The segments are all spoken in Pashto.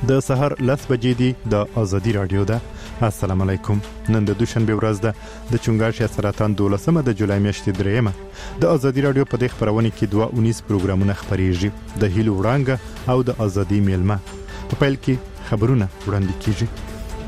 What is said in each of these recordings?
د سحر 10 بجې دی د ازادي رادیو ده. السلام علیکم. نن د دوشنبه ورځ ده د چنګاښ سرطان 12 د جولای میاشتې دریمه. د ازادي رادیو په دې خبرونه کې 219 پروګرامونه خبريږي. د هیلو وړانګه او د ازادي میلمه. په پیل کې خبرونه وړاندې کیږي.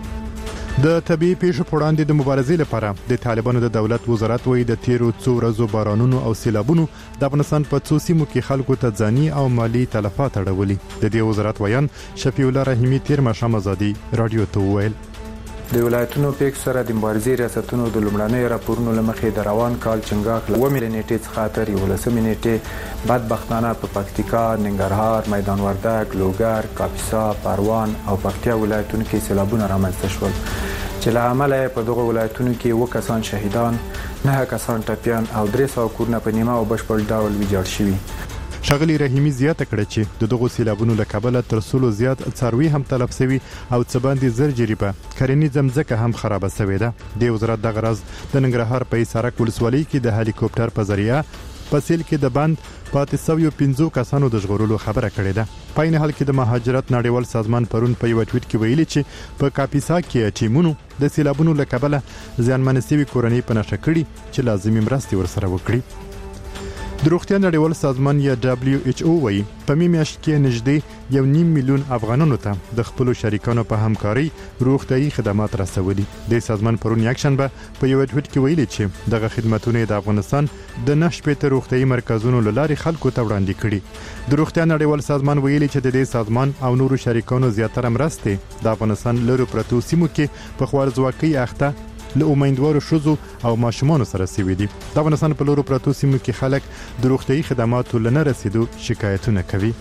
د طبي پیښو په وړاندې د مبارزې لپاره د طالبانو د دولت وزارت وایي د تیرو څو ورځو بارانونو او سیلابونو د افغانستان په څو سیمو کې خلکو ته ځاني او مالی تلفات اړولي. د دې وزارت ویان شفیع الله رحیمی تیر ماښام ازادي رادیو ته وویل د ولایتونو پیښ سره د مبارزې ریاستونو د لومړنۍ راپورونو لمخې د روان کال چنګاښ له 1 نیټې څخه تر 11 نیټې بدبختانه په پکتیکا، ننګرهار، میدان وردګ، لوګر، کاپیسا، پروان او پکتیا ولایتونو کې سیلابونه رامنځته شول چې له امله په دغه ولایتونو کې 2 کسان شهیدان، 9 کسان ټپیان او 300 کورونه په نیمه او بشپړ ډول ویجاړ شوي. شغلی رحیمی زیاته کړه چې د دغو سیلابونو له کبله تر څولو زیات څاروي هم تلف شوي او څه باندې زر جریبه کرنیزه ځمکه هم خراب شوې ده. د وزارت دغه راز د ننګرهار په سړک ولسوالۍ کې د هلیکوپټر په ذریعہ په سیل کې د بند پاتې شویو 15 کسانو د ژغورلو خبره کړې ده. په عین حال کې د مهاجرت نړیوال سازمان پرون په یو ټویټ کې ویلي چې په کاپیسا کې ټیمونو د سیلابونو له کبله ځانمنې شوي کورنۍ په نښه کړي چې لازمي مرستې ورسره وکړي. د روغتیا نړیوال سازمان یا WHO وایي په میاشت کې نږدې 1.5 میلیون افغانانو ته د خپل شریکانو په همکاري روغتيایي خدمات رسولي. د سازمان پرون یکشنبه په یو ټویټ کې ویلي چې دغه خدماتونه د افغانستان د 9 شپېته روغتيایي مرکزونو لارې خلکو ته وړاندې کړي. د روغتیا نړیوال سازمان ویلي چې د دې سازمان او نورو شریکانو زیاتره مرستې د افغانستان لرو پرتو سیمو کې په خوارځواکۍ اخته له امیدوارو شوزو او ماشومان سره سوي دي. د افغانستان په لورو پرتو سیمو کې خلک د روغتيایي خدماتو لنه رسیدو شکایتونه کوي.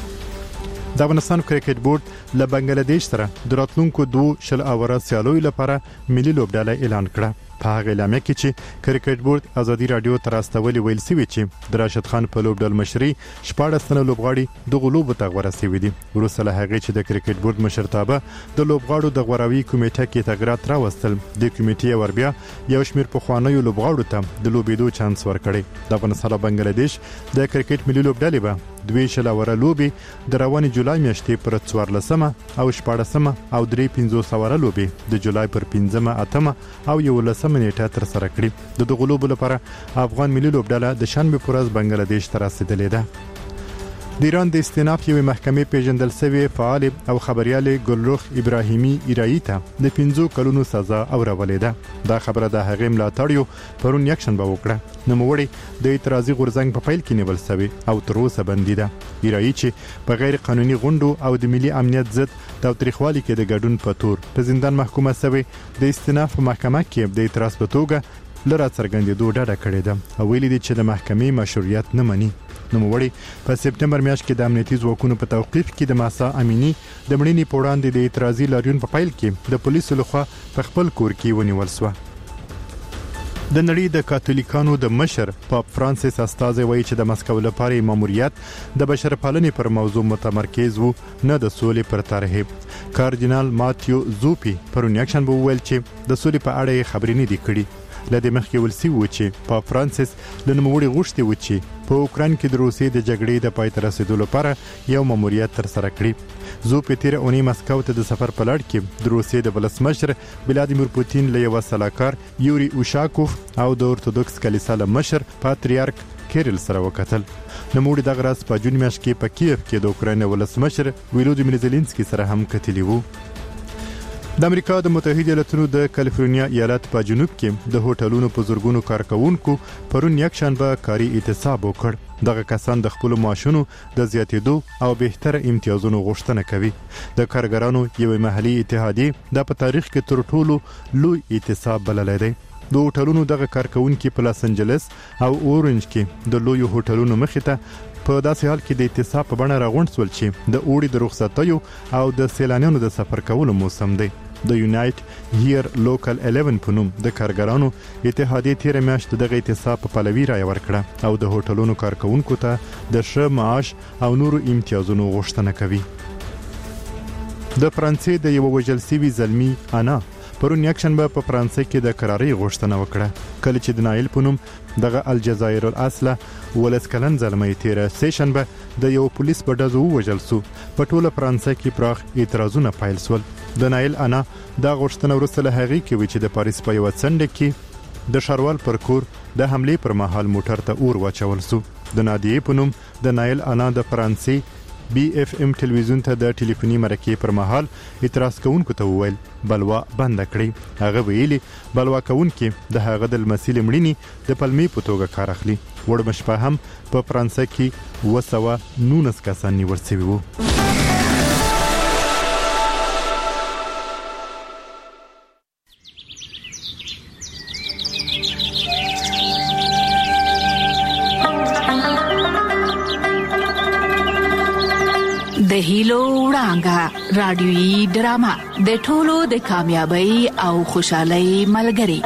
د افغانستان کرکټ بورډ له بنگلاديش سره د راتلونکو 2 شل اوره سیالوي لپاره ملي لوبډله اعلان کړه. په هغه اعلامیه کې چې کرکټ بورډ ازادي رادیو ته راستولي ویل سوي چې د راشد خان په لوبډل مشري 14 تنه لوبغاړي د غلوب ته غوړه سوي دي. وروسته له هغه چې د کرکټ بورډ مشرتابه د لوبغاړو د غوراوي کمیټه کې تغیرات راوستل، د کمیټې وربیا یو شمیر په خوانیو لوبغاړو ته د لوبېدو چانس ورکړي. د افغانستان او بنگلاديش د کرکټ ملي لوبډلې به 2 شل اوره لوبي د رواني جولای میاشتې پر 14 او 14 او 3 اوره لوبي د جولای پر 15 8 او 11 نیټه تر سره کړي. د دغه لوبو لپاره افغان ملي لوبډله د شنبه پر ورځ بنگلاديش ته رسیدلې ده. د ایران د استیناف یو محکمې پیژندل شوی فعال او خبريال ګلرخ ابراهیمی ایرایی ته د 15 کلونو سزا اورولې ده. دا خبره د هغې ملاتړیو پرون یکشنبه وکړه. نوموړی د اعتراضي غورځنګ په پیل کې نیول شوی او تر اوسه بندي ده. ایرایی چې په غیر قانوني غونډو او د ملي امنیت ضد تاوتریخوالي کې د ګډون په تور په زندان محکومه شوی د استیناف محکمه کې د اعتراض په توګه لره څرګندېدو ډډه کړې ده او ویلي دي چې د محکمې مشروعیت نه مني. نوموړی په سپټمبر میاشت کې د امنیتي ځواکونو په توقیف کې د ماسا امینی د مړینې په وړاندې د اعتراضي لاریون په پیل کې د پولیسو لخوا په خپل کور کې ونیول شو. د نړۍ د کاتولیکانو د مشر پاپ فرانسیس استازي وایي چې د مسکو لپاره ماموریت د بشرپالنې پر موضوع متمرکز وو، نه د سولې پر طرحه. کاردینال ماتیو زوپی پرون یکشنبه وویل چې د سولې په اړه خبرې نه دي کړي. لدې مخکې ولسی و چې پاپ فرانسیس لنموړي غوښتي و چې په اوکران کې د روسیې د جګړې د پای ته رسیدو لپاره یو ماموریت تر سره کړي. زو په تیر اونۍ مسکو ته د سفر په لړ کې د روسیې د ولسمشر ولادیمیر پوتین له یو سلاکار یوري اوشاکوف او د اورتودوکس کلیسا له مشر پاتریارک کیرل سره وکتل. نوموړي دغه راز په جون میاشت کې په کیف کې د اوکراین ولسمشر ولودیمیر زيلنسکي سره هم کتلی وو. د امریکا د متحده ایالاتونو د کالیفورنیا ایالت په جنوب کې د هوټلونو په زورګونو کارکونکو پرون یکشنبه کاري اعتصاب وکړ. دغه کسان د خپل معاشونو د زیاتېدو او بهتر امتیازونو غوښتنه کوي. د کارګرانو یو محلي اتحادیه د په تاریخ کې تر ټولو لوی اعتصاب بللی دی. د هوټلونو دغه کارکونکو په لاس انجلس او اورنج کې د لوی هوټلونو مخې ته په داسې حال کې د اعتصاب په بڼه راغونډ شول چې د اوړي د رخصتیو او د سیلانیانو د سفر کولو موسم دی. د یونایټ هیر لوکل 11 په نوم د کارګرانو اتحادیه تیر میاشت دغه اعتصاب په پلوي رای ورکړه او د هوټلونو کارکونکو ته د ښه معاش او نورو امتیازونو غوښتنه کوي. د فرانسې د یو وژل شوي زلمی انا پرون یکشنبه په فرانسې کې د قراري غوښتنه وکړه کله چې د نایل په نوم دغه الجزایر الاصله ولس کلن زلمې تیره سه شنبه د یو پولیس په ډزو وژل شو په ټوله فرانسې کې پراخ اعتراضونه پیل شول د نایل انا د غوښتنه ورسره هغه کې و چې د پاریس په یو څنډه کې د شاروال پر کور د حمله پر مهال موټر ته اور واچول شو د نادیه په نوم د نایل انا د فرانسې بي اف ام ټلویزیون ته د ټلیفوني مرکې پر مهال اعتراض کوونکو ته وویل بلوا بند کړئ هغه ویلي بلوا کوونکي د هغه د مسیل مړینی د پلمې په توګه کار اخلي وړ مشپه هم په فرانسې کې 219 کسان نیول شوي وو د هیلو وړانګه رادیويي ډرامه د ټولو د کامیابی او خوشحالۍ ملګری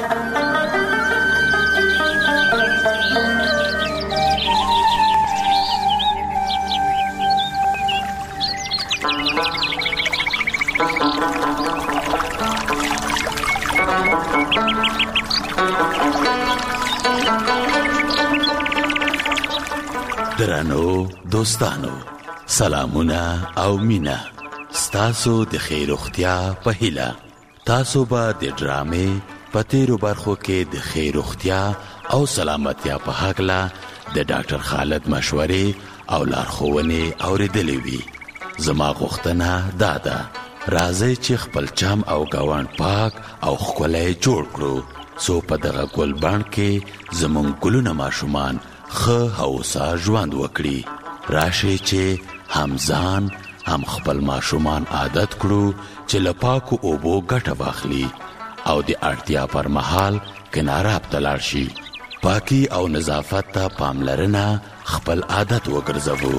درنو دوستانو سلامونه او مینا ستاسو د خیر اختیا په هیله تاسو به د ډرامې په تیرو برخو کې د خیر اختیا او سلامتیا په هکله د ډاکټر خالد مشورې او لارښوونې اوریدلې وي زما غوښتنه دا ده راځئ چې خپل چم او ګاونډ پاک او ښکلی جوړ کړو څو په دغه ګلبڼ کې زموږ ګلونه ماشومان ښه هوسا ژوند وکړي راشي چې هم ځان هم خپل ماشومان عادت کړو چې له پاکو اوبو ګټه واخلي او د اړتیا پر مهال کناراب ته لاړ شي پاکي او نظافت ته پاملرنه خپل عادت وګرځوو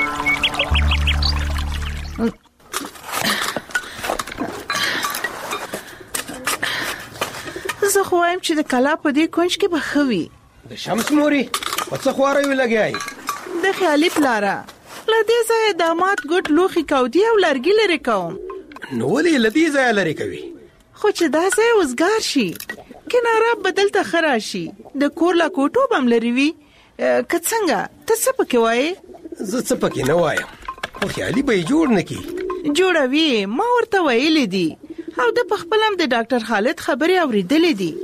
زه خو وایم چې د کلا په دې کونج کې به ښه وي د شمس موري په څه خواره وي لګیایي د خیالي پلاره له دې ځایه داماد ګوټ لوښي کودي او لرګي لرې کوم نو ولې له دې ځایه لرې کوي خو چې دا ځای وزګار شي کناراب به دلته ښه راشي د کور لا کوټو به هم لرې وي که څنګه ته څه پکې وایې زه څه پکې نه وایم خو خیالي به یې جوړ نه کړي جوړوي ما ورته ویلي دي او د پخپل هم د ډاکټر خالد خبرې اوریدلې دي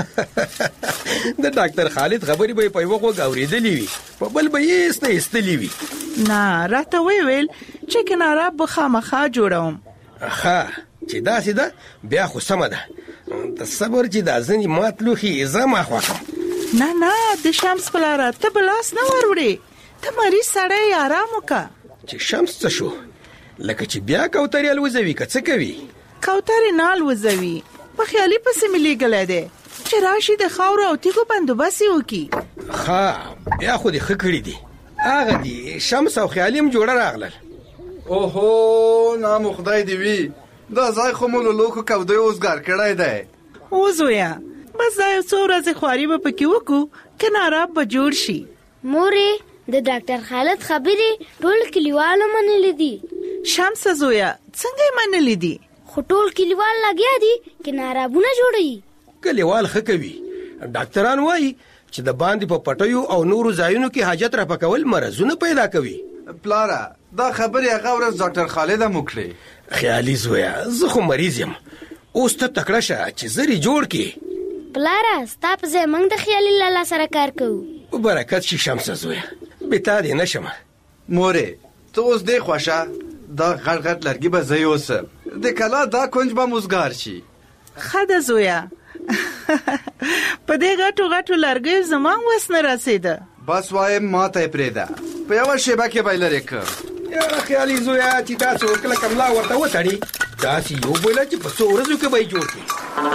د ډاکټر خالد خبرې به په یوه غوږ اورېدلې وي په بل به یې ایستلې وي نه راته ویل چې کناراب به خامخا جوړوم ښه چې داسې ده بیا خو سمه ده د صبر چې دا ځینې مات لوښي زه ما خوښم نه نه د شمس پلاره ته به لاس نه وروړې ته مریض سړی آرام وکړه چې شمس څه شو لکه چې بیا کوترې الوځوي که څه کوي کوترې نه الوځوي په خیالي پسې مې لیږلی دی چې راشي د خاورو او تیږو بندوبست یې وکړي ښه بیا خو دې ښه کړي دي هغه دي شمس او خیالي هم جوړه راغلل اوهو نامو خدای دې وي دا ځای خو مو له لوښو کودیو وزګار کړی دی وزویه بس دا یو څو ورځې خواري به پکې وکړو کناراب به جوړ شي مورې د ډاکټر خالد خبرې ټول کلیوالو منلې دي شمس زویا څنګه یې منلې دي خو ټول کلیوال لګیا دي کنارابونه جوړوي کلیوال ښه کوي ډاکټران وایي چې د باندې په پټیو او نورو ځایونو کې حاجت راپکول مرضونه پیدا کوي پلاره دا خبرې هغه ورځ ډاکټر خالد هم وکړې خیالي زویا زه خو مریض یم اوس ته تکړه شه چې زری جوړ کړې پلاره ستا په ځای موږ د خیالي لالا سره کار کوو برکت شي شمس زویا بتا دې نشم مورې ته اوس دې خوښه دا غټ غټ لرګي به زه یوسم د کلا دا کونج به مزګار شي ښه ده زویا په دې غټو غټو لرګیو زما وس نه رسېده بس وایم ما ته یې پرېږده په یوه شیبه کې به یې لرې کړم یاره خیالي زویا چې داسې وکړه کملا ورته وتړي داسې یو بوله چې په څو ورځو کې به یې جوړ کړي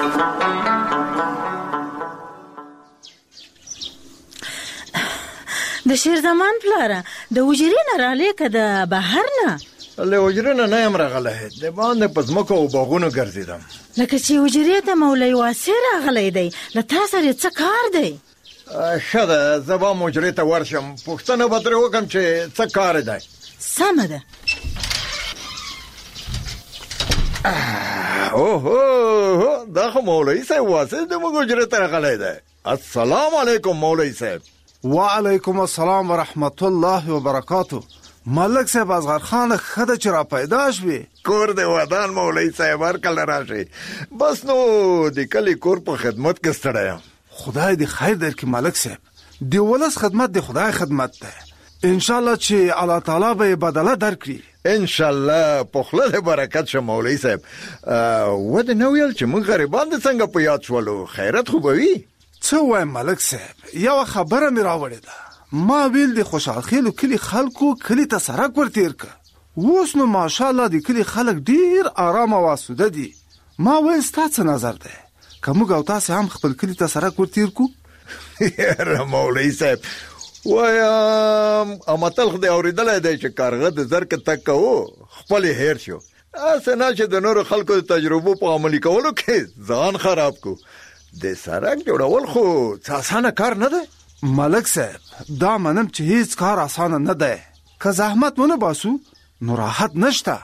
د شیرزمان پلاره د حجرې نه رالې که د بهر نه له حجرې نه یم راغلی د باندې په ځمکو او باغونو ګرځېدم لکه چې حجرې ته مولوي واسع راغلی دی له تا سره څه کار دی ښه ده زه به هم حجرې ته ورشم پوښتنه به ترې وکړم چې څه کار دی سمه ده اوه دا خو مولوي صاحب واسه د موږ اجرت راغلی دی. السلام علیکم مولوي صاحب. وعلیکم السلام ورحمت الله وبرکاتو. ملک صاحب اصغر خان خده چې را پیدا شوی. کور دی ودان مولوي صاحب هر کله راشي. بس نو د کلی کور په خدمت کې ستړی یم. خدای دې خیر درکړي ملک صاحب. د ولس خدمت د خدای خدمت ده. ان شاء الله چې الله تعالی به بدله درکړي. ان شاء الله په خله برکت شه مولوي صاحب. و د نو ویل چې موږ غریبان د څنګه په یاد شولو. خیرت خو به وي. څه وایم ملک صاحب، یو خبره مې راوړې ده. ما ویل د خوشحال خیلو کلی خلکو کلی ته سړک ورتیر که. اوس نو ماشاءالله د کلی خلک ډیر آرام او اسوده دي. ما ویل ستا څه نظر ده که موږ او تاسې هم خپل کلی ته سړک ورتیر کو؟ یاره مولوي صاحب وایم امتل خدای اوریدلی دی چې کارغه د زرکه تک کوو خپل هیر شو. اسې نه چې د نورو خلکو د تجربو په عملي کولو کې ځان خراب کو. د سړک جوړول خو څه اسانه کار نه دی ملک صاحب. دا منم چې هیڅ کار اسانه نه دی. که زحمت ونه باسو نو راحت نشته.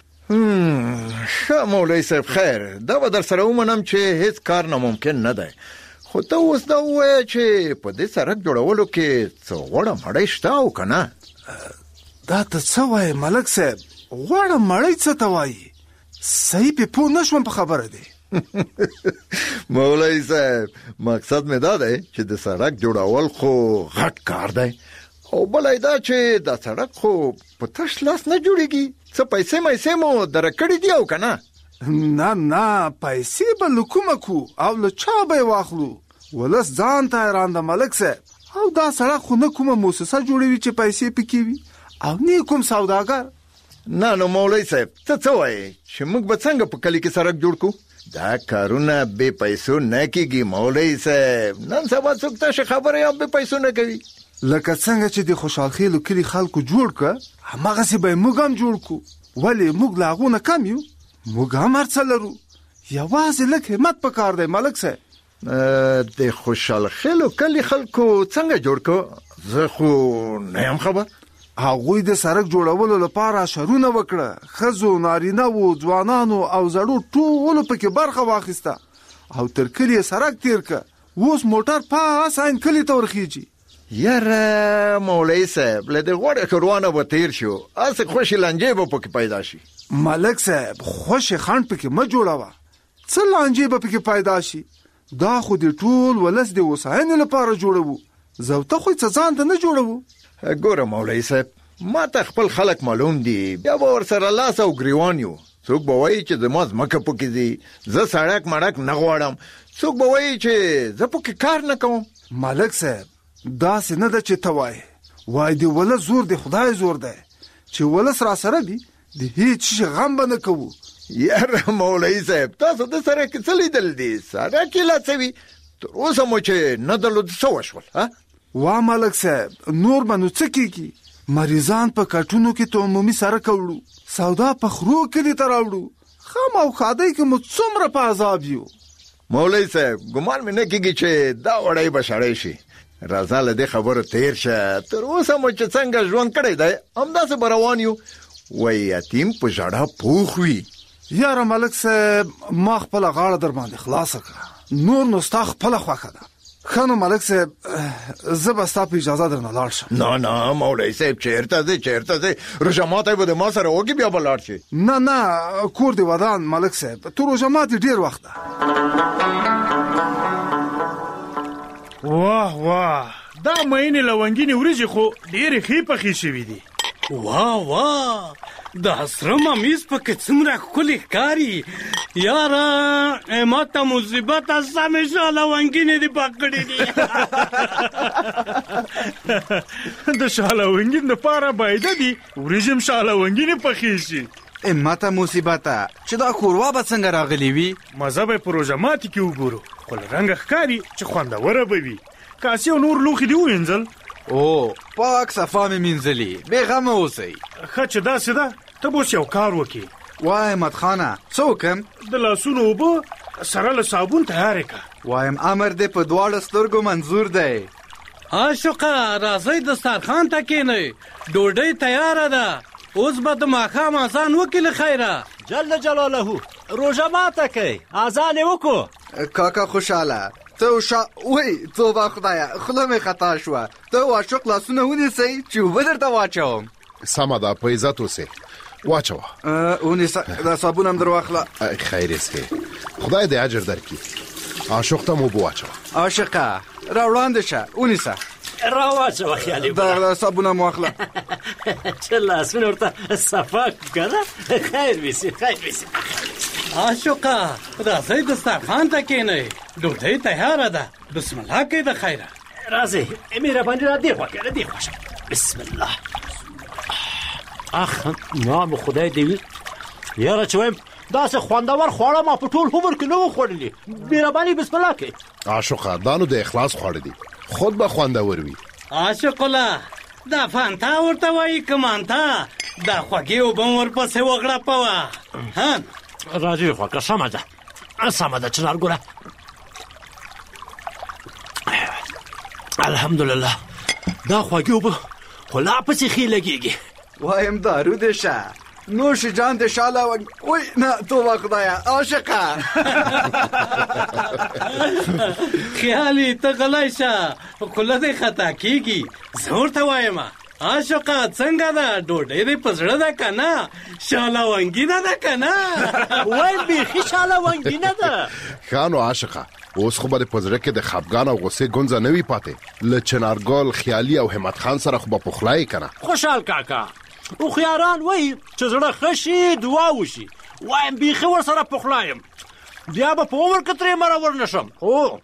ښه مولوي صاحب خیر، دا به در سره ومنم چې هیڅ کار ناممکن نه دی. خو ته اوس دا ووایه چې په دې سړک جوړولو کې څه غوړه مړۍ شته او که نه؟ دا ته څه وایې ملک صاحب؟ غوړه مړۍ څه ته وایي؟ صحیح پې پوه نه شوم په خبره دی. مولوي صاحب مقصد مې دا دی چې د سړک جوړول خو غټ کار دی، او بله دا چې دا سړک خو په تش لاس نه جوړېږي. څه پیسې مو دره کړي دي او که نه؟ نه پیسې به له کومه کو او له چا به یې واخلو؟ ولس ځان ته حیران ده ملک صاحب. او دا سړک خو نه کومه موسسه جوړوي چې پیسې پکې وي او نه کوم سوداګر. نه نو مولوي صاحب ته څه وایې چې موږ به څنګه په کلي کې سړک جوړ کو؟ دا کارونه بے پیسو نه کیږي مولوي صاحب. نن سبا څوک تاسو خبره یا بے پیسو نه کوي. لکه څنګه چې د خوشحال خیلو کلی خلکو جوړ که هماغسې به موږ هم جوړ کو. ولې موږ له هغو نه کم یو؟ موږ هم هر څه لرو. یوازې لږ همت پکار دی ملک صاحب. د خوشحال خیلو کلی خلکو څنګه جوړ کو؟ زه خو نه یم خبر. هغوی د سړک جوړولو لپاره شرونه وکړه. ښځو، نارینه وو، ځوانانو او زړو ټولو پکې برخه واخیسته او تر کلي یې سړک تیر که. اوس موټر پاس عین کلي ته ورخیږي. یاره مولوي صاحب له دې غوړې ښاروانه به تیر شو، هسې خوشې لانجې به پکې پیدا شي. ملک صاحب خوشې خنډ پکې مه جوړوه. څه لانجې به پکې پیدا شي؟ دا خو د ټول ولس د هوساینې لپاره جوړوو. زه او ته خو څه ځان ته نه جوړوو. ګوره مولوي صاحب ما ته خپل خلک معلوم دي، بیا به ورسره لاس او ګریوان یو. څوک به وایي چې زما ځمکه پکې دي، زه سړک مړک نه غواړم. څوک به وایي چې زه پکې کار نه کوم. ملک صاحب داسې نه ده چې ته وایې. وایي د ولس زور د خدای زور دی. چې ولس را سره دي د هیڅ شي غم به نه کوو. یاره مولوي صاحب تاسو د سړک څه لیدل دي؟ سړک یې لا څه وي تر اوسه مو چې نه درلود څه وشول؟ وا ملک صاحب نور به نو څه کېږي؟ مریضان په کټونو کې ته عمومي سړک وړو، سودا په خرو کلي ته راوړو. خام او ښادۍ کې مو څومره په عذاب یو. مولوي صاحب ګمان مې نه کېږي چې دا وړی به شړی شي. راځه له دې خبرو تیر شه. تر اوسه مو چې څنګه ژوند کړی دی همداسې به روان یو. وایي یتیم په ژړا پوخ وي. یاره ملک صاحب ما خپله غاړه در باندې خلاصه کړه. نور نو ستا خپله خوښه ده. ښه نو ملک صاحب زه به ستا په اجازه درنه لاړ شم. نه مولوي صاحب چېرته ځې؟ روژه ماتی به د ما سره وکړي بیا به لاړ شي. نه کور دې ودان ملک صاحب. تر روژه ماتي ډېر وخت ده. واه دا مینې لونګینې وریجې خو ډېرې ښې پخې شوي دي. واه د سره ممیز پکې څومره ښکلې ښکاري. یاره ما ته مصیبت سمې شه لونګینې دې پخ کړې دي. د شالونګین دپاره بایده دي وریجې هم شالونګینې پخې شي. ما ته مصیبته چې دا ښوروا به څنګه راغلې وي؟ مزه به یې په روژه ماتي کې وګورو خو له رنګه ښکاري چې خوندوره به وي. کاسې او نور لوښي دې ووینځل؟ او پاک صفا مې مینځلي، بې غمه اوسئ. ښه چې داسې ده ته به اوس یو کار وکړې. وای احمد خانه څه وکړم؟ د لاسونو اوبه سره له صابون تیارې کړه. وایم امر دې په دواړو سترګو منظور دی. عاشقه راځئ دسترخوان ته کښېنئ، ډوډۍ تیاره ده. اوس به د ماښام اذان وکړي له خیره. جل جلاله روژه ماته کوي اذان یې وکړو. کاکا خوشاله ته وای توبه خدایا خوله مې خطا شوه. ته عاشق لاسونه ونیسئ چې اوبه درته واچوم. سمه ده په عزت اوسې واچوه. ونیسه دا صابون هم در واخله. خیر اسکې خدای دې اجر درکړي. عاشق ته مو اوبه واچوه. عاشقه را وړاندې شه ونیسه. را واچوه خیالي دا صابون هم واخله. چې لاسونه ورته صفا کړه. خیر ویسي خیر ویسي. عاشقه راځئ دسترخوان ته کښېنئ ډوډۍ تیاره ده. بسم الله کې د خیره. راځئ مهرباني را دې خوا کړه دې خوا شه. بسم الله. اخ نام خدای دې وي یاره چې وایم داسې خوندور خواړه ما په ټول عمر کې نه وو خوړلي. مهرباني بسم الله کې. عاشقه دا نو د اخلاص خواړه دي خود به خوندور وي. عاشقله دا فانتا ورته وایي که مانتا دا خوږې اوبه ورپسې وغړپوه. راځي خوکه سمه ده سمه ده چنار ګوره. الحمدلله دا خوږې اوبه خو لا پسې ښې لګېږي. وایم دارو دې شه نوش جان دې شاله وای نه توبه خدایا عاشقه. خیالي ته غلی شه خوله دې خطا کېږي. زه ورته وایم عاشقه څنګه ده ډوډۍ دې په زړه ده که نه شاله ونګینه ده که نه. وایم بیخي شاله ونګینه ده. ښه نو عاشقه اوس خو به دې په زړه کې د خفګان او غصې ګونځه نه وي پاتې. له چنارګل خیالي او همت خان سره خو به پخلایې که نه. خوشحال کاکا هوښیاران وایي چې زړه ښه شي دعا وشي. وایم بیخي ورسره پخلایم بیا به په عمر کې ترې مرور نه شم. هو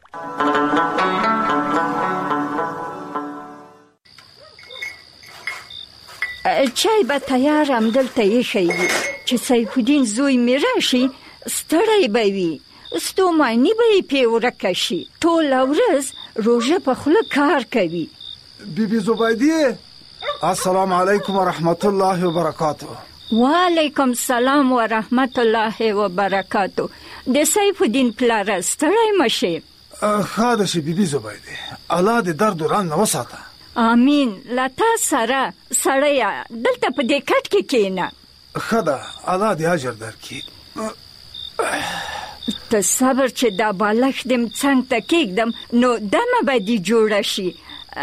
چای به تیار همدلته ایښی وي چې سیف الدین زوی مې راشي ستړی به وي ستوماني به یې پې ورکه شي. ټوله ورځ روژه په خوله کار کوي. بیبي زبیدې السلام علیکم ورحمت الله وبرکاتو. وعلیکم السلام ورحمت الله وبرکاتو. د سیف الدین پلاره ستړی مشي. ښه ده چې بیبي زبیدې الله دې درد وران نه وساته. امین. له تا سره سړیه دلته په دې کټ کې کښېنه. ښه ده الله دې اجر درکړي. ته صبر چې دا بالښت دې څنګ ته کېږدم نو دمه به دې جوړه شي.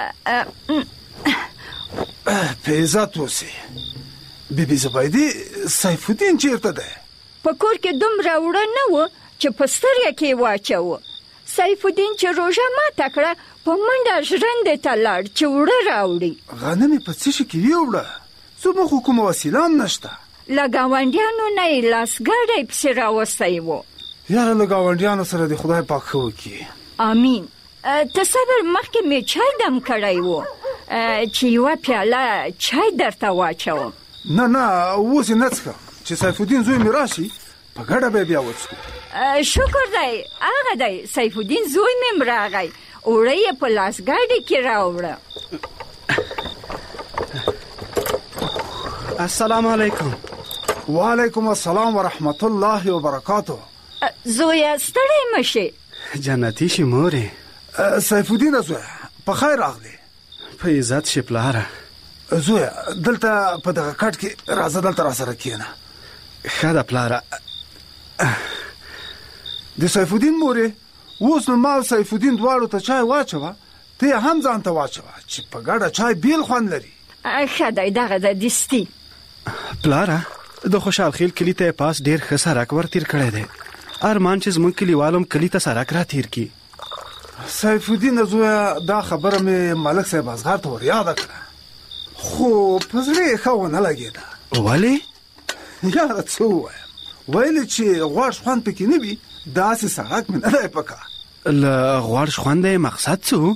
په عزت اوسې. بیبي زبیدې سیف الدین چېرته دی؟ په کور کې دومره وړه نه و چې په سترګه کې واچوه. سیف الدین چې روژه ماته کړه په منډه ژرندې ته لاړ چې وړه راوړي. غنم یې په څه شي کې ویوړه؟ زموږ خو کومه وسیله هم نشته. له ګاونډیانو نه یې لاسګاډی پسې راوستی و. یاره له ګاونډیانو سره دې خدای پاک ښه وکړي. امین. ته صبر مخکې مې چای دم کړی و چې یوه پیاله چای درته واچوم. نه اوس یې نه څښم چې سیف الدین زوی مې راشي په ګډه به بیا وڅښو. شکر دی هغه دی سیف الدین زوی مې راغی اوړه یې په لاسګاډي کې راوړه. السلام علیکم. وعلیکم السلام ورحمت الله وبرکاتو. زویا ستړی مشي. جنتی شي مورې. سیف الدین زویا په خیر راغلی. په عزت شي پلاره. زویا دلته په دغه کټ کې راځه دلته را سره کښېنه. ښه ده پلاره. د سیف الدین مورې اوس نو ما او سیف الدین دواړو ته چای واچوه ته هم ځان ته واچوه چې په ګډه چای بیل خوند لري. ښه دی دغه د دستي. پلاره د خوشحال خیل کلي ته پاس ډېر ښه سړک ور تیر کړی دی. ارمان چې زموږ کلیوالو هم کلي ته سړک را تیر کړي. سیف الدین زویا دا خبره مې ملک صاحب اصغر ته ور یاده کړه خو په زړه یې ښه ونه لګېده. ولې؟ یاره څه ووایم ویلې چې غوړ خوند پکې نه وي داسې سړک مې نه دی پکار. له غوړ خونده مقصد څه؟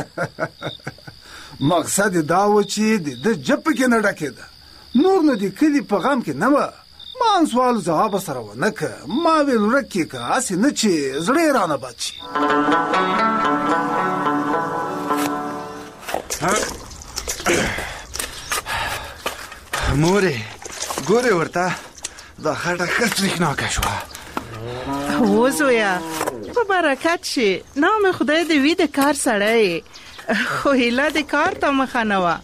مقصد دا و چې د جب کې نه ډکېده نور نو د کلي په غم کې نه وه. ما سوال جواب سره ونه که ما ویل ورک کې که هسې نه چې زړه یې رانه بد شي. مورې ګورې ورته دا خټه ښه تریخناکه شوه. هو زویا په برکت شي. نام خدای دې وي د کار سړی خو هیله د کار ته مخه نه وه.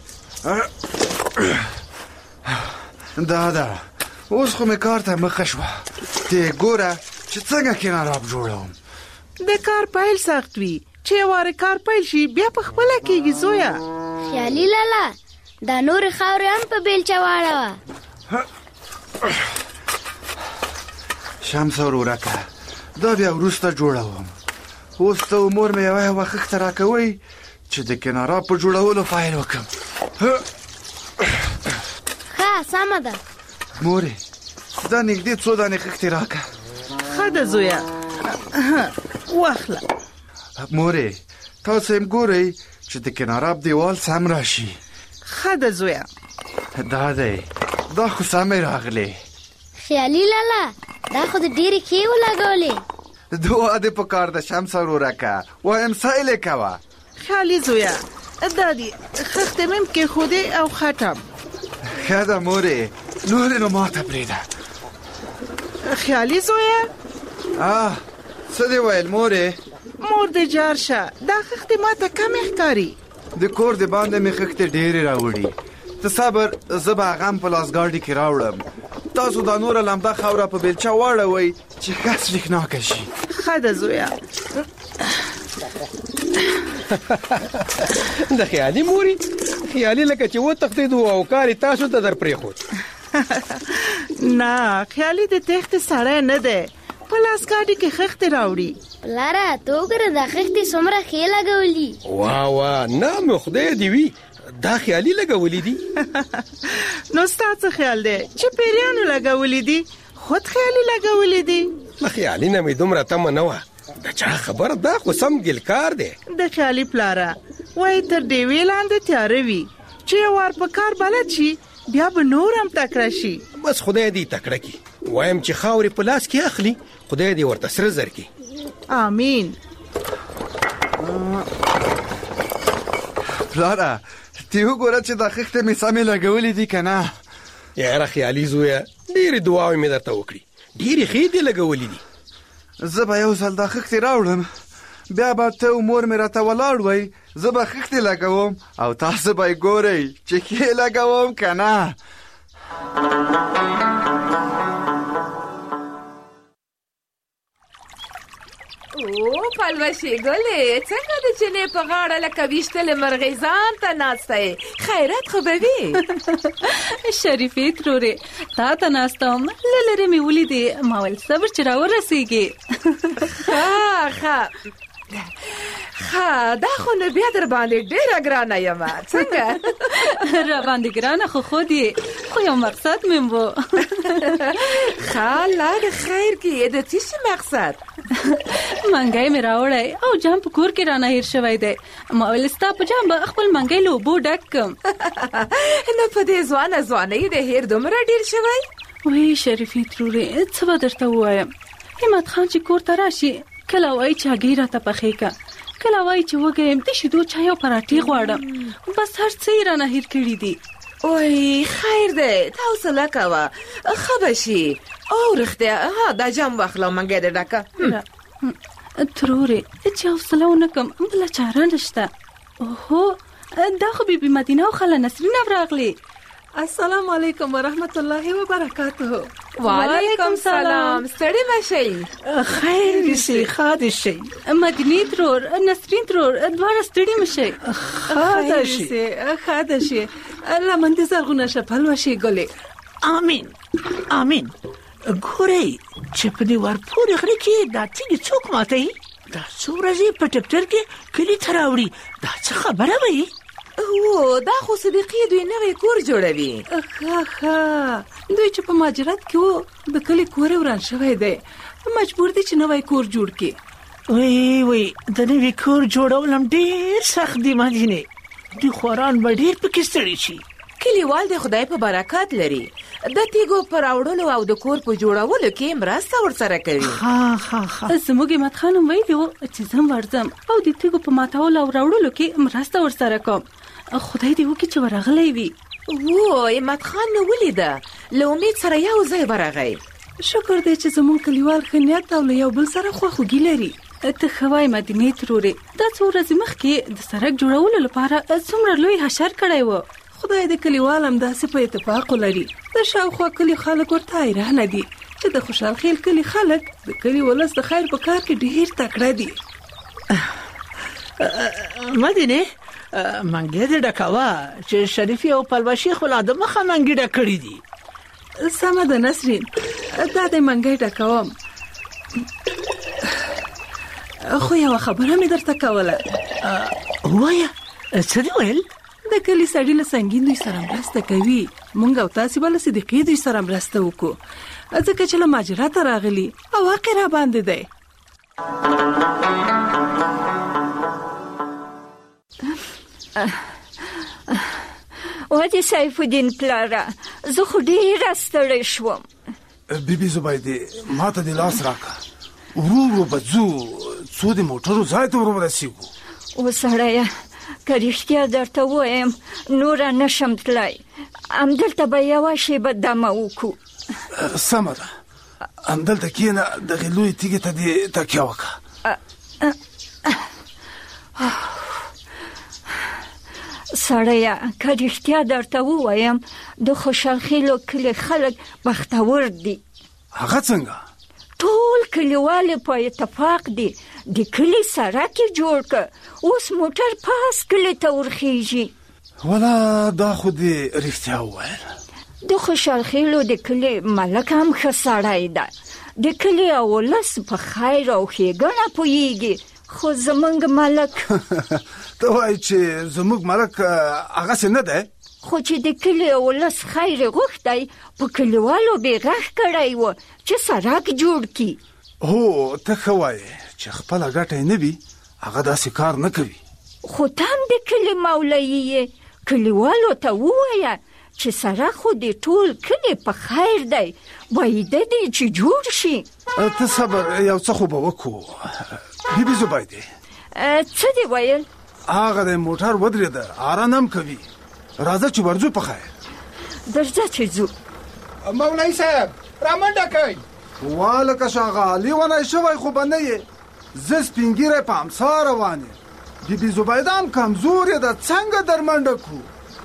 دا اوس خو مې کار ته مخه شوه. ته ګوره چې څنګه کناراب جوړوم. د کار پیل سخت وي، چې واره کار پیل شي بیا په خپل کېږي زویا. خیالي لالا دا نور خاورې هم په بیلچه واړوه. شمس ورورکه دا بیا وروسته جوړوم. اوس ته مور مې یوه وخت راکوي چې د کناراب په جوړولو فایل وکم. ښه سمه ده مورې، دا نږدې څو دانې خښتې راکه. ښه ده زویا، واخله. مورې تاسو هم ګورئ چې د کناراب دیوال سم راشي. ښه ده زویا. دا دی، دا خو سمې راغلې. خیالي لالا دا خو د ډېرې ښې ولګولې. دعا دې په کار ده شمس ورورکه، وایم سایلې کوه. خیالي زویا دا دی، خښتې مې کېښودې او خټم. ښه ده مورې، نورې نو ماته پرېږده. خیالي زویا څه دې ویل مورې؟ مور دې جار شه، دا خښتې ماته کمې ښکاري. د کور د باندې مې خښتې ډېرې راوړي. ته صبر، زه به هغه هم په لاسګاډي کې راوړم. تاسو دا نوره لمده خاوره په بیلچه واړوئ چې ښه څرخناکه شي. ښه ده زویا. د خیالي موري خیالي لکه چې وتښتېدو او کاري تاسو ته در پرېښود. نه خیالي د تېښتې سړی نه دی، په لاسګاډي کې خښتې راوړي. پلاره ته وګوره دا خښتې څومره ښې لګولي. واه نه مې خدای دې وي، دا خیالي لګولي دي. نو ستا څه خیال دی چې پیریانو لګولي دي؟ خود خیالي لګولي دي. له خیالي نه مې دومره تمه نه وه. د چا خبره، دا خو سم ګلکار دی. د خیالي پلاره وایي تر ډیوې لاندې تیاره وي، چې یو وار په کار بلد شي بیا به نور هم تکړه شي. بس خدای دې تکړه کړي. وایم چې خاورې په لاس کې اخلي، خدای دې ورته سره زر کړي. آمین. پلاره ته وګوره چې دا خښتې مې سمې لګولې دي که نه؟ یاره خیالي زویه ډېرې دعاوې مې درته وکړي، ډېرې ښې دې لګولې دي. زه به یو ځل دا خښتې راوړم، بیا به ته او مور مې راته ولاړ وئ. زه به خښتې لګوم او تاسو به یې ګورئ چې ښې لګوم که نه. او پلوشې ګلې څنګه د چینې په غاړه لکه ویشتلې مرغۍ ځان ته ناسته یې؟ خیرات خو به وي. شریفې ترورې تا ته ناسته وم، له لرې مې ولیدې، ما ویل صبر چې راورسېږې. ښه دا خو نو بیا در باندې ډېره ګرانه یم. څنګه را باندې ګرانه خو خود یې، خو یو مقصد مې و. ښه الله د خیر کې د څه شي مقصد؟ منګی مې راوړی او جام په کور کې رانه هیر شوی دی. ما ویل ستا په جام به خپل منګی له اوبو ډک کړم. نو په دې ځوانۍ د هیر دومره ډېر شوی؟ وی شریفې ترورې څه به درته ووایم، همت خان چې کور ته راشي کله وایي چې هګۍ راته پخې که، کله وایي چې وږی یم د شیدو چای او پراټې غواړم. بس هر څه یې رانه هیر کړي دي. وای خیر دی، ته حوصله کوه، ښه به شي. او رښتیا دا جام واخله او منګی دې ډکه. ترورې چې حوصله ونه کړم بله چاره نشته. اوهو دا خو بیبي مدینه او خاله نسرین هم راغلې. السلام علیکم ورحمت الله وبرکاته. وعلیکم سلام. ستړي مشئ؟ خیر دې شي، ښه دې شي. مدینې ترور، نسرین ترور دواړه ستړي مشئ. ښه دې شي. لمن دې زرغونه شه پلوشې ګلې. آمین آمین. ګورئ چې په دې ورپورې غره کې دا تیږې څوک ماتوي؟ دا څو ورځې په ټکټر کې کلي ته راوړي، دا څه خبره وایي؟ او دا خو صدیقې دوی نوی کور جوړوي. ښه دوی چې په مهاجرت کې وو د کلي کور وران شوی دی، مجبور دي چې نوی کور جوړ کړي. وی د نوي کور جوړول هم ډېر سخت دي مدینې، دوی خواران به ډېر پکې ستړي شي. کلیوال د خدای په برکات لري، د تیږو په راوړلو او د کور په جوړولو کې مرسته ورسره کوي. زموږ همت خان هم ویلي وو چې زه هم ورځم او د تیږو په ماتولو او راوړلو کې مرسته ورسره کوم. خدای دې وکړي چې ورغلی وي. همت خان مې ولیده، له امید سره یو ځای ورغی. شکر دی چې زموږ کلیوال ښه نیت او له یو بل سره خواخوږي لري. ته ښه وایې مدینې ترورې، دا څو ورځې مخکې د سړک جوړولو لپاره څومره لوی حشر کړی و. خدای د کلیوال هم داسې په اتفاق لري. د شاوخوا کلي خلک ورته حیرانه دي چې د خوشحال خیل کلی خلک د کلی ولس د خیر په کار کې ډیر تکړه دي. مدینه منګې دې ډکاوه چې شریفي او پلوشي خلا د مخه منګې ډکړې دي. سمه ده نسرین، دا د منګې ډکوم. خو یو خبره مې درته کوله. وایا څه دی ویل؟ د کلی سړي له سنگین دوی سره مرسته کوي. مونږ او تاسې به له صدیقې دوی سره مرسته وکړو ځکه چې له ماجراته راغلي او واقع را باندې دی. وادي سیف الدین پلاره، زه خو ډېره ستړې شوم. بیبي زبیدې ما ته دې لاس راکړه، ورو ورو به ځو څو د موټرو ځای ته ور ورسېږو. وسړیه که رښتیا درته ووایم نوره نشم تلای، همدلته به یوه شېبه دمه وکړو. سمه ده، همدلته کښېنه، دغې لویې تیږې ته دې تکیه وکړه. سړیه که رښتیا درته ووایم د خوشحال خیلو کلي خلک بختور دي. هغه څنګه؟ ټول کلیوال په اتفاق دي د کلي سړک یې جوړ که، اوس موټر پاس کلي ته ورخیږي. ولا دا خو دې رښتیا وویل. د خوشحال خیلو د کلي ملک هم ښه سړی ده، د کلي او ولس په خیر او ښېګڼه پوهېږي. خو زمونږ ملک ته وایي چې زموږ ملک هغسې نه دی؟ خو چې د کلي او ولس خیر غوښتی په کلیوالو بې غږ کړی و چې سړک جوړ کړي. هو ته ښه وایې چې خپله ګټه یې نه وي هغه داسې کار نه کوي. خو ته هم د کلي مولوي یې، کلیوالو ته ووایه چې سړک خو د ټول کلي په خیر دی، باید دی چې جوړ شي. ته صبر، یو څه خو به وکړو. بیبي زبیدې څه دی ویل؟ هغه د موټر ودرېده، آرام هم کوي. راځه چې ورځو په خیر. درځه چې ځو. مولوي صاحب رامنډه کوي. والکه شاغه لیونی شوی خو به نه یې، زه سپینګیری په امسا روان یم. بیبي زبیده هم کمزورې ده، څنګه در منډه کړو؟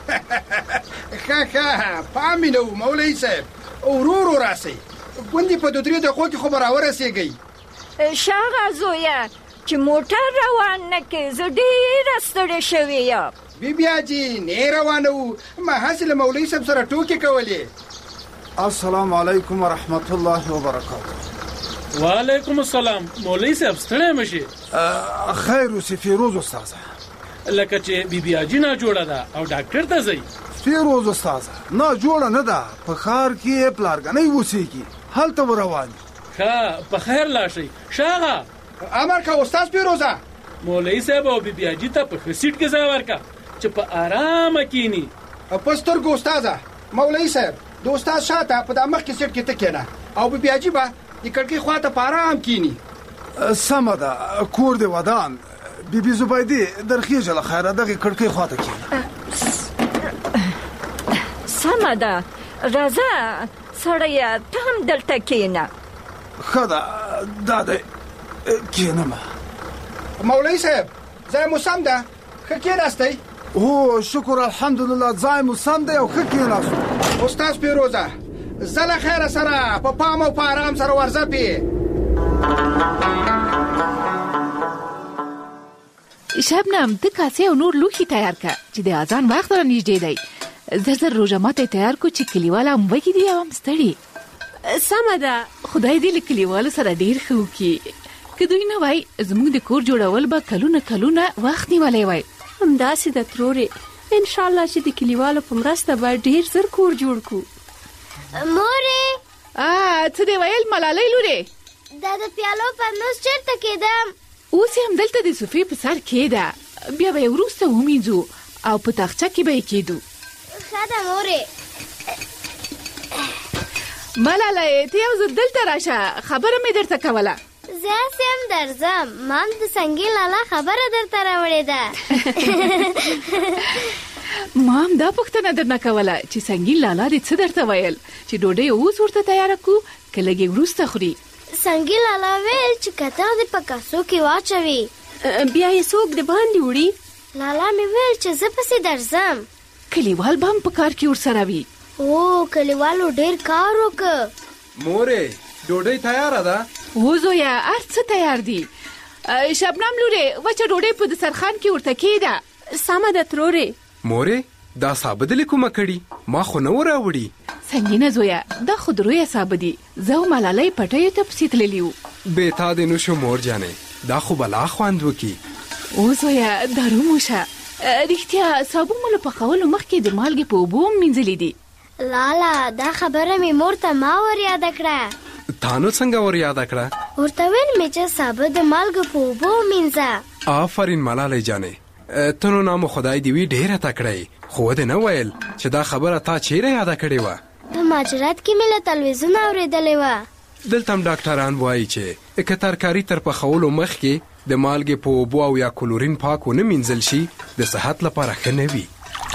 ښه پام مې نه و مولوي صاحب، ورو ورو راسئ، ګوندې په 2-3 دقیقو کې خو به راورسېږئ. شاغه زویه چې موټر روان نه کې، زه ډېره ستړې شوې یم. بیبي حاجي نه روانه وو، ما هسې له مولوي صاحب سره ټوکې کولې. السلام علیکم ورحمت الله وبرکاته. وعلیکم السلام. مولوي صاحب ستړی مشي؟ خیر اوسې فیروز استاذه. لکه چې بیبي حاجي نه جوړه ده او ډاکټر ته ځئ؟ فیروز استاذه نه جوړه نه ده، په ښار کې پلارګنۍ اوسېږي، هلته روان دي. ښه په خیر لاړ شئ. شاغه امر که استاد فیروزه. مولوي صاحب او بیبي حاجي ته په ښه سیټ کې ځای ورکړه چې په آرامه کښېني. په سترګو استاذه. مولوي صاحب د استاد شاته په دا مخکې سیټ کې ته کښېنه او بیبي حاجي به د کړکۍ خواته په آرام کښېني. سمه ده، کور دې ودان. بیبي زبیدې درخېږه له خیره، دغې کړکۍ خواته کښېنه. سمه ده، راځه سړیه ته هم دلته کښېنه. ښه ده، دا دی کښېنمه. مولوي صاحب ځای مو سم ده، ښه کښېناستئ؟ هو شکر الحمدلله، ځای مو سم دی او ښه کښېناستو. استاد فیروزه زه له خیره سره په پام او په آرام سره ورځه پې. شبنم ته کاسې او نور لوښي تیار کړه چې د اذان وخت را نږدې دی. زر روژه ماته تیار کو چې کلیوال هم وږي دي او هم ستړي. سمه ده، خدای دې له کلیوالو سره ډېر ښه وکړي. که دوی نه وای زموږ د کور جوړول به کلونه وخت نیولی وای. همداسې ده ترورې، انشاءالله چې د کلیوالو په مرسته به ډېر زر کور جوړ کړو. مورې څه دې ویل ملالۍ لورې؟ دا د پیالو پر نوز چېرته کېدم؟ اوس یې همدلته د صوفې په سر کېده، بیا به یې وروسته ومینځو او په تاخچه کې به یې کېدو. ښه ده مورې. ملالۍ ته یو ځل دلته راشه، خبره مې درته کوله. زه هسې هم درځم، ما هم د سنګین لالا خبره درته راوړې ده. ما هم دا پوښتنه درنه کوله چې سنګین لالا دې څه درته ویل چې ډوډۍ اوس ورته تیاره کړو که لږ یې وروسته خوري؟ سنګین لالا ویل چې کتغ دې په کاسو کې واچوي بیا یې څوک د باندې وړي. لالا مې ویل چې زه پسې درځم. کلیوال به هم په کار کې ورسره وي. او کلیوالو ډېر کار وکړ. مورې ډوډۍ تیاره ده؟ و زویا ارڅ تیار دي. شبنم لورې وچه ډوډۍ په دسترخوان کې ورته کېده. سمه ده ترورې. مورې دا سابه دلې کومه کړي؟ ما خو نه وراوړي. څنګه زویا دا خو درویه سابه دي. زه او ملالۍ پټیو ته پسې تللي وو. بې تا دې نشو مور جانې، دا خو بلا خوند وکي. او زویا دارو موشه رښتیا سابو مو له پخولو مخکې د مالګې په اوبو مینځلي دي. لالا دا خبره مې مور ته ما ور یاد کړه. تا نو څنګه ور یاد کړه؟ ورته ویل مې چې سابه د مالګې په اوبو مینځه. آفرین ملالۍ جانې، ته نو نامو خدای دې وي ډېره تکړه، خو دې نه ویل چې دا خبره تا چیرې یاد کړې وه؟ په ماجرات کې مې له تلویزیون اورېدلې وه. دلته هم ډاکټران وایي چې که ترکاري تر پخولو مخکې د مالګې په اوبو او یا کلورین پاک ونه مینځل شي د صحت لپاره ښه نه وي.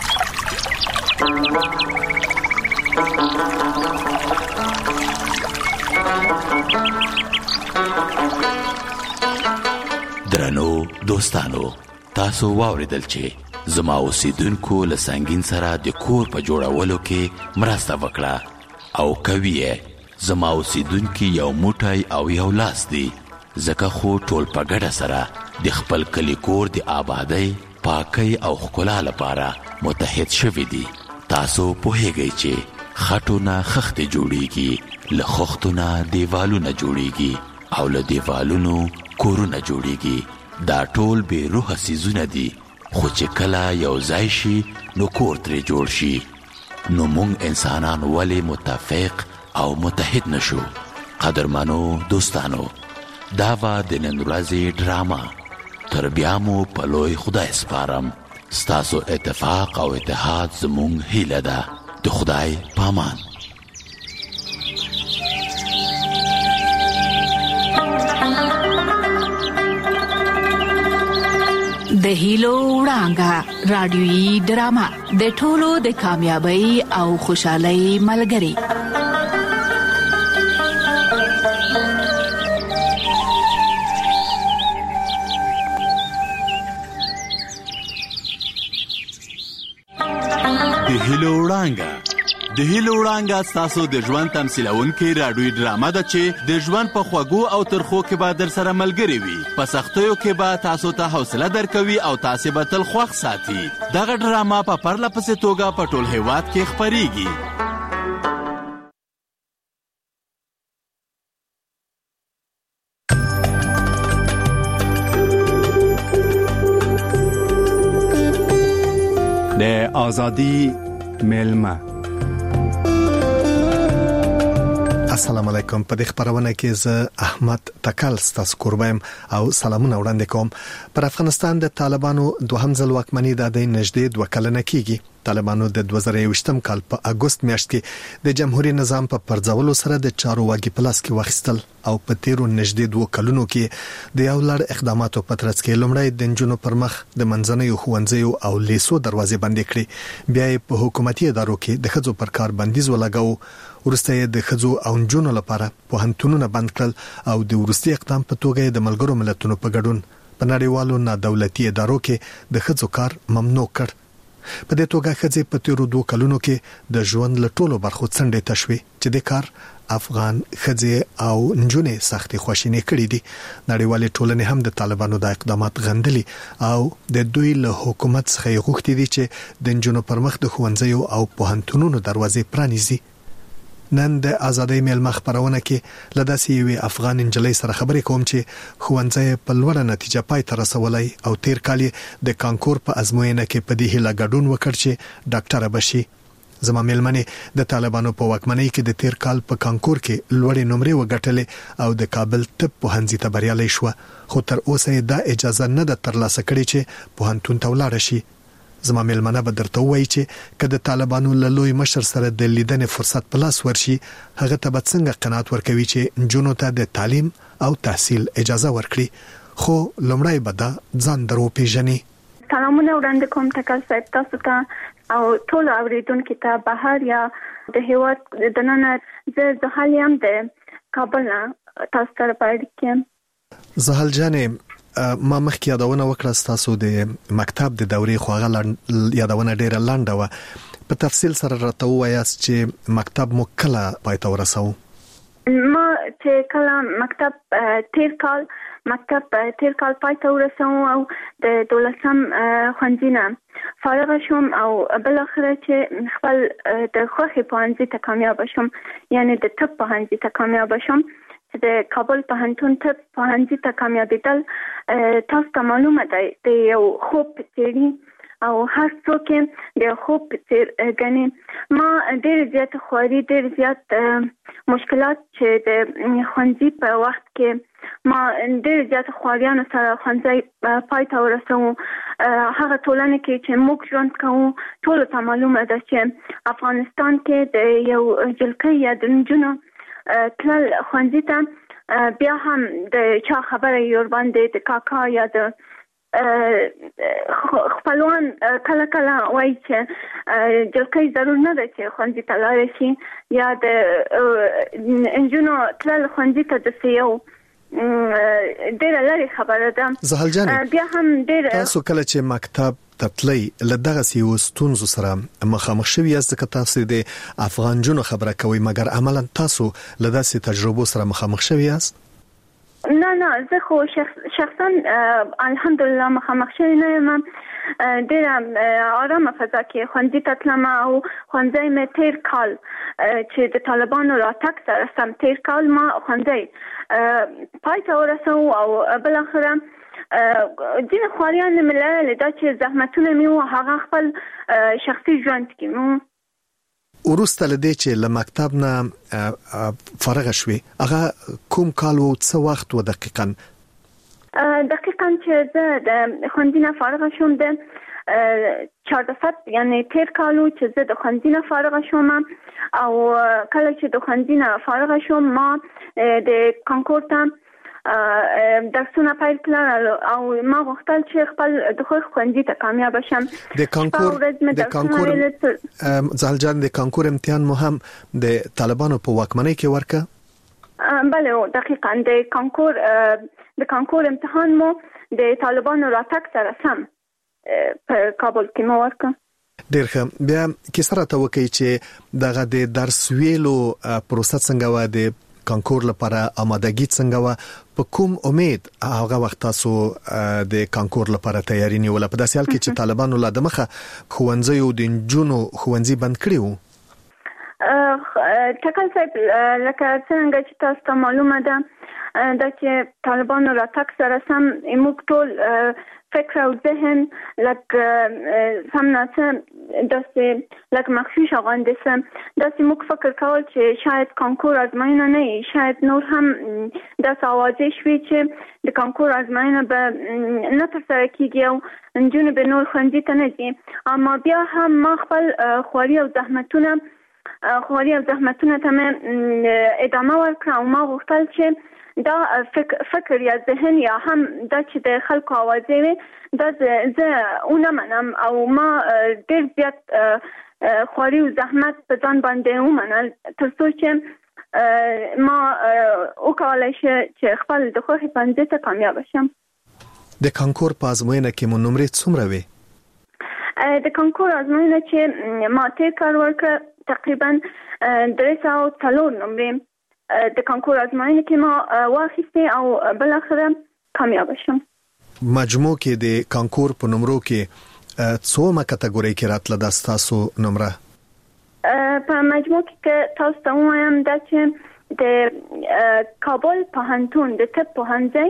درنو دوستانو، تاسو واوریدل چې زما اوسیدونکو له سنگین سره د کور په جوړولو کې مرسته وکړه او کوي زما اوسیدونکي یو موټی او یو لاس دی، ځکه خو ټول په ګډه سره د خپل کلي کور د آبادۍ، پاکۍ او ښکلا لپاره متحد شوي دي. تاسو پوهیږئ چې خټو نه خښتې جوړیږي، له خښتو نه دیوالونه جوړیږي او له دیوالونو کورونه جوړیږي. دا ټول بې روحه څیزونه دي، خو چې کله یو ځای شي نو کور ترې جوړ شي. نو موږ انسانان ولې متفق او متحد نشو؟ قدرمنو دوستانو، دا و د نن ورځې ډرامه. تر بیا مو په لوی خدای سپارم. ستاسو اتفاق او اتحاد زموږ هیله ده. د خدای پامان. د هیلو وړانګه رادیویي ډرامه د ټولو د کامیابی او خوشحالۍ ملګری. د هیلو وړانګه ستاسو د ژوند تمثیلونکې راډیویي ډرامه ده چې د ژوند په خوږو او ترخو کې به در سره ملګرې وي. په سختیو کې به تاسو ته حوصله درکوي او تاسې به تل خوښ ساتي. دغه ډرامه په پرله پسې توګه په ټول هیواد کې خپریږي. د آزادی میلمه. السلام علیکم. په دې خبرونه کې زه احمد تکل ستاسو کوربم او سلامونه وړاندې کوم. پر افغانستان د طالبانو دوهم ځل واکمنۍ د نږدې 2 کلنه کېږي. طالبانو د 2021م کال په اگست میاشت کې د جمهوریت نظام په پرځولو سره د چارو واګي پلاس کې واخیستل او په تیرو نږدې 2 کلونو کې د یو لړ اقداماتو په ترڅ کې لومړی د جنونو پر مخ د منځنیو ښوونځیو او لیسو دروازې بندې کړې، بیا په حکومتي ادارو کې د ښځو پر کار بندیز ولګاو، ورسته د ښځو او جنونو لپاره پوهنتونونه بند کړل او د ورستي اقدام په توګه د ملګرو ملتونو په ګډون په نړیوالو نادولتي ادارو کې د ښځو کار ممنوع کړ. په دې توګه ښځې په تیرو 2 کلونو کې د ژوند له ټولو برخو څنډې تشوي چې د کار افغان ښځې او نجونې سختي خواشینې کړې دي. نړیوالې ټولنې هم د طالبانو د اقدامات غندلي او د دوی له حکومت څخه غوښتي دي چې د نجونو پر مخ د ښوونځیو او پوهنتونونو دروازې پرانیزي. نن د آزادۍ میلمه خبرونه کې لداسې یوې افغان انجلۍ سره خبرې کوم چې ښوونځی په لوړه نتیجه پای ته رسولای او تیر کال د کانکور په ازموینه کې په دې هیله ګډون وکړ چې ډاکټره بشي. زما میلمنه د طالبانو په واکمنۍ کې د تیر کال په کانکور کې لوړې نمرې وګټلې او د کابل طب پوهنځي ته بریالۍ شو، خو تر اوسه دا اجازه نه ده ترلاسه کړې چې پوهنتون ته ولاړ شي. زما میلمنه به درته وایي چې کله طالبانو له لوی مشر سره د لیدنې فرصت په لاس ورشي، هغه ته به څنګه قناعت ورکوي چې جنونو ته د تعلیم او تحصیل اجازه ورکړي. خو لومړی به دا ځان درو پیژني. سلامونه وړاندې کوم تکل صاحب تاسو ته او ټول اوریدونکو ته. بهر یا د هیواد د نن زه حالیم د کابل تاسو سره پاتې کېم. زهل جانې ما مخکې یادونه وکړه تاسو د مکتب د دورې خوغه یادونه ډیره لنډه و. په تفصیل سره راته وایاست چې مکتب مو کله پای ته ورساو؟ ما چې کله مکتب تیر کال پای ته ورسوم او د 12م ښوونځي نه فارغه شوم او بل اخره چې خپل د خوښې پوهنځي ته کامیاب شوم، یعنی د طب پوهنځي ته کامیاب شوم. چې د کابل پوهنتون طب پوهنځي ته کامیابېدل تاسو ته معلومه ده د یو خوب په څېر او هر څوک د خوب په څېر ګڼي. ما ډېر زیات خواري، ډېر زیات مشکلات چې د ښوونځي په وخت کې ما ډېر زیات خواریانو سره ښوونځی پای ته ورسوم. هغه ټولنه کې چې موږ ژوند کوو ټولو ته معلومه ده چې افغانستان کې د یو جلکۍ یا د نجونو تلل ښوونځي ته بیا هم د چا خبره یې ورباندې د کاکا یا د خپلوان کله کله وایي چې جلکۍ ضرور نه ده چې ښوونځي ته لاړه شي یا د نجونو تلل ښوونځي ته داسې یو ډېره لرې خبره ده. زهل جانې بیا هم ډېره تاسو کله چې مکتب ته تلئ له دغسې یو ستونزو سره مخامخ شوي یاست، ځکه تاسو د افغان نجونو خبره کوئ، مګر عملا تاسو له داسې تجربو سره مخامخ شوي یاست؟ نه زه خو شخصا الحمدلله مخامخ شوی نه یم. ډېره آرامه فضا کې ښوونځي ته تلم او ښوونځی مې تیر کال چې د طالبانو راتګ سره سم تیر کال ما ښوونځی پای ته ورسوم او بالاخره ځینې خواریان مې لرلې دا چې زحمتونه مې وو هغه خپل شخصي ژوند کې مو. وروسته له دې چې له مکتب نه فارغه شوې، هغه کوم کال و، څه وخت و دقیقاً؟ دقیقاً چې زه د ښوونځي نه فارغه شوم د 14 یعنی تیر کال و چې زه د ښوونځي نه فارغه شوم او کله چې د ښوونځي نه فارغه شوم ما د کانکور ته درسونه پیل کړل او ما غوښتل چې خپل د ښوونځي ته کامیاب شم. د کانکور زهل جان د کانکور امتحان مو هم د طالبانو په واکمنۍ کې ورکه؟ بله دقیقاً د کانکور امتحان مو د طالبانو راتګ سره سم په کابل کې مو ورکه. ډېر ښه. بیا کیسه راته وکړئ چې دغه د درس ویلو پروسه څنګه وه، د کانکور لپاره آمادګي څنګه وه، په کوم امید هغه وخت تاسو د کانکور لپاره تیاری نیوله، په داسې حال کې چې طالبانو لا د مخه ښوونځیو د نجونو ښوونځي بند کړي وو؟ ټکل صاحب لکه څنګه چې تاسو ته معلومه ده دا چې طالبانو راتګ سره سم موږ ټول فکر او ذهن لکه سم ناڅه داسې لکه مخشوش غوندې داسې موږ فکر کول چې شاید کانکور ازموینه نه وي، شاید نور هم داسې اوازې شوي چې د کانکور ازموینه به نه ترسره کیږي او نجونې به نور ښوونځي ته نه ځي. اما بیا هم ما خپل خواري او زحمتونه ته مې ادامه ورکړه او ما غوښتل چې دا فکر یا ذهن یا هم دا چې د خلکو اوازې وي دا زه ونه منم او ما ډېر زیات خواري او زحمت په ځان باندې ومنل تر څو چې ما وکولای شم چې خپل د خوښې پوهنځي ته کامیاب شم. د کانکور په ازموینه کې مو نمرې څومره وې؟ د کانکور ازموینه چې ما تیر کال ورکړه تقریبا 304 نمرې د کانکور ازموینه کې ما واخیستې او بل اخره کامیاب شم. مجموع کې د کانکور په نمرو کې څومره کټګوري کې راتله د تاسو نمره؟ په مجموع کې تاسو ته وایم دا چې د کابل پوهنتون د طب پوهنځي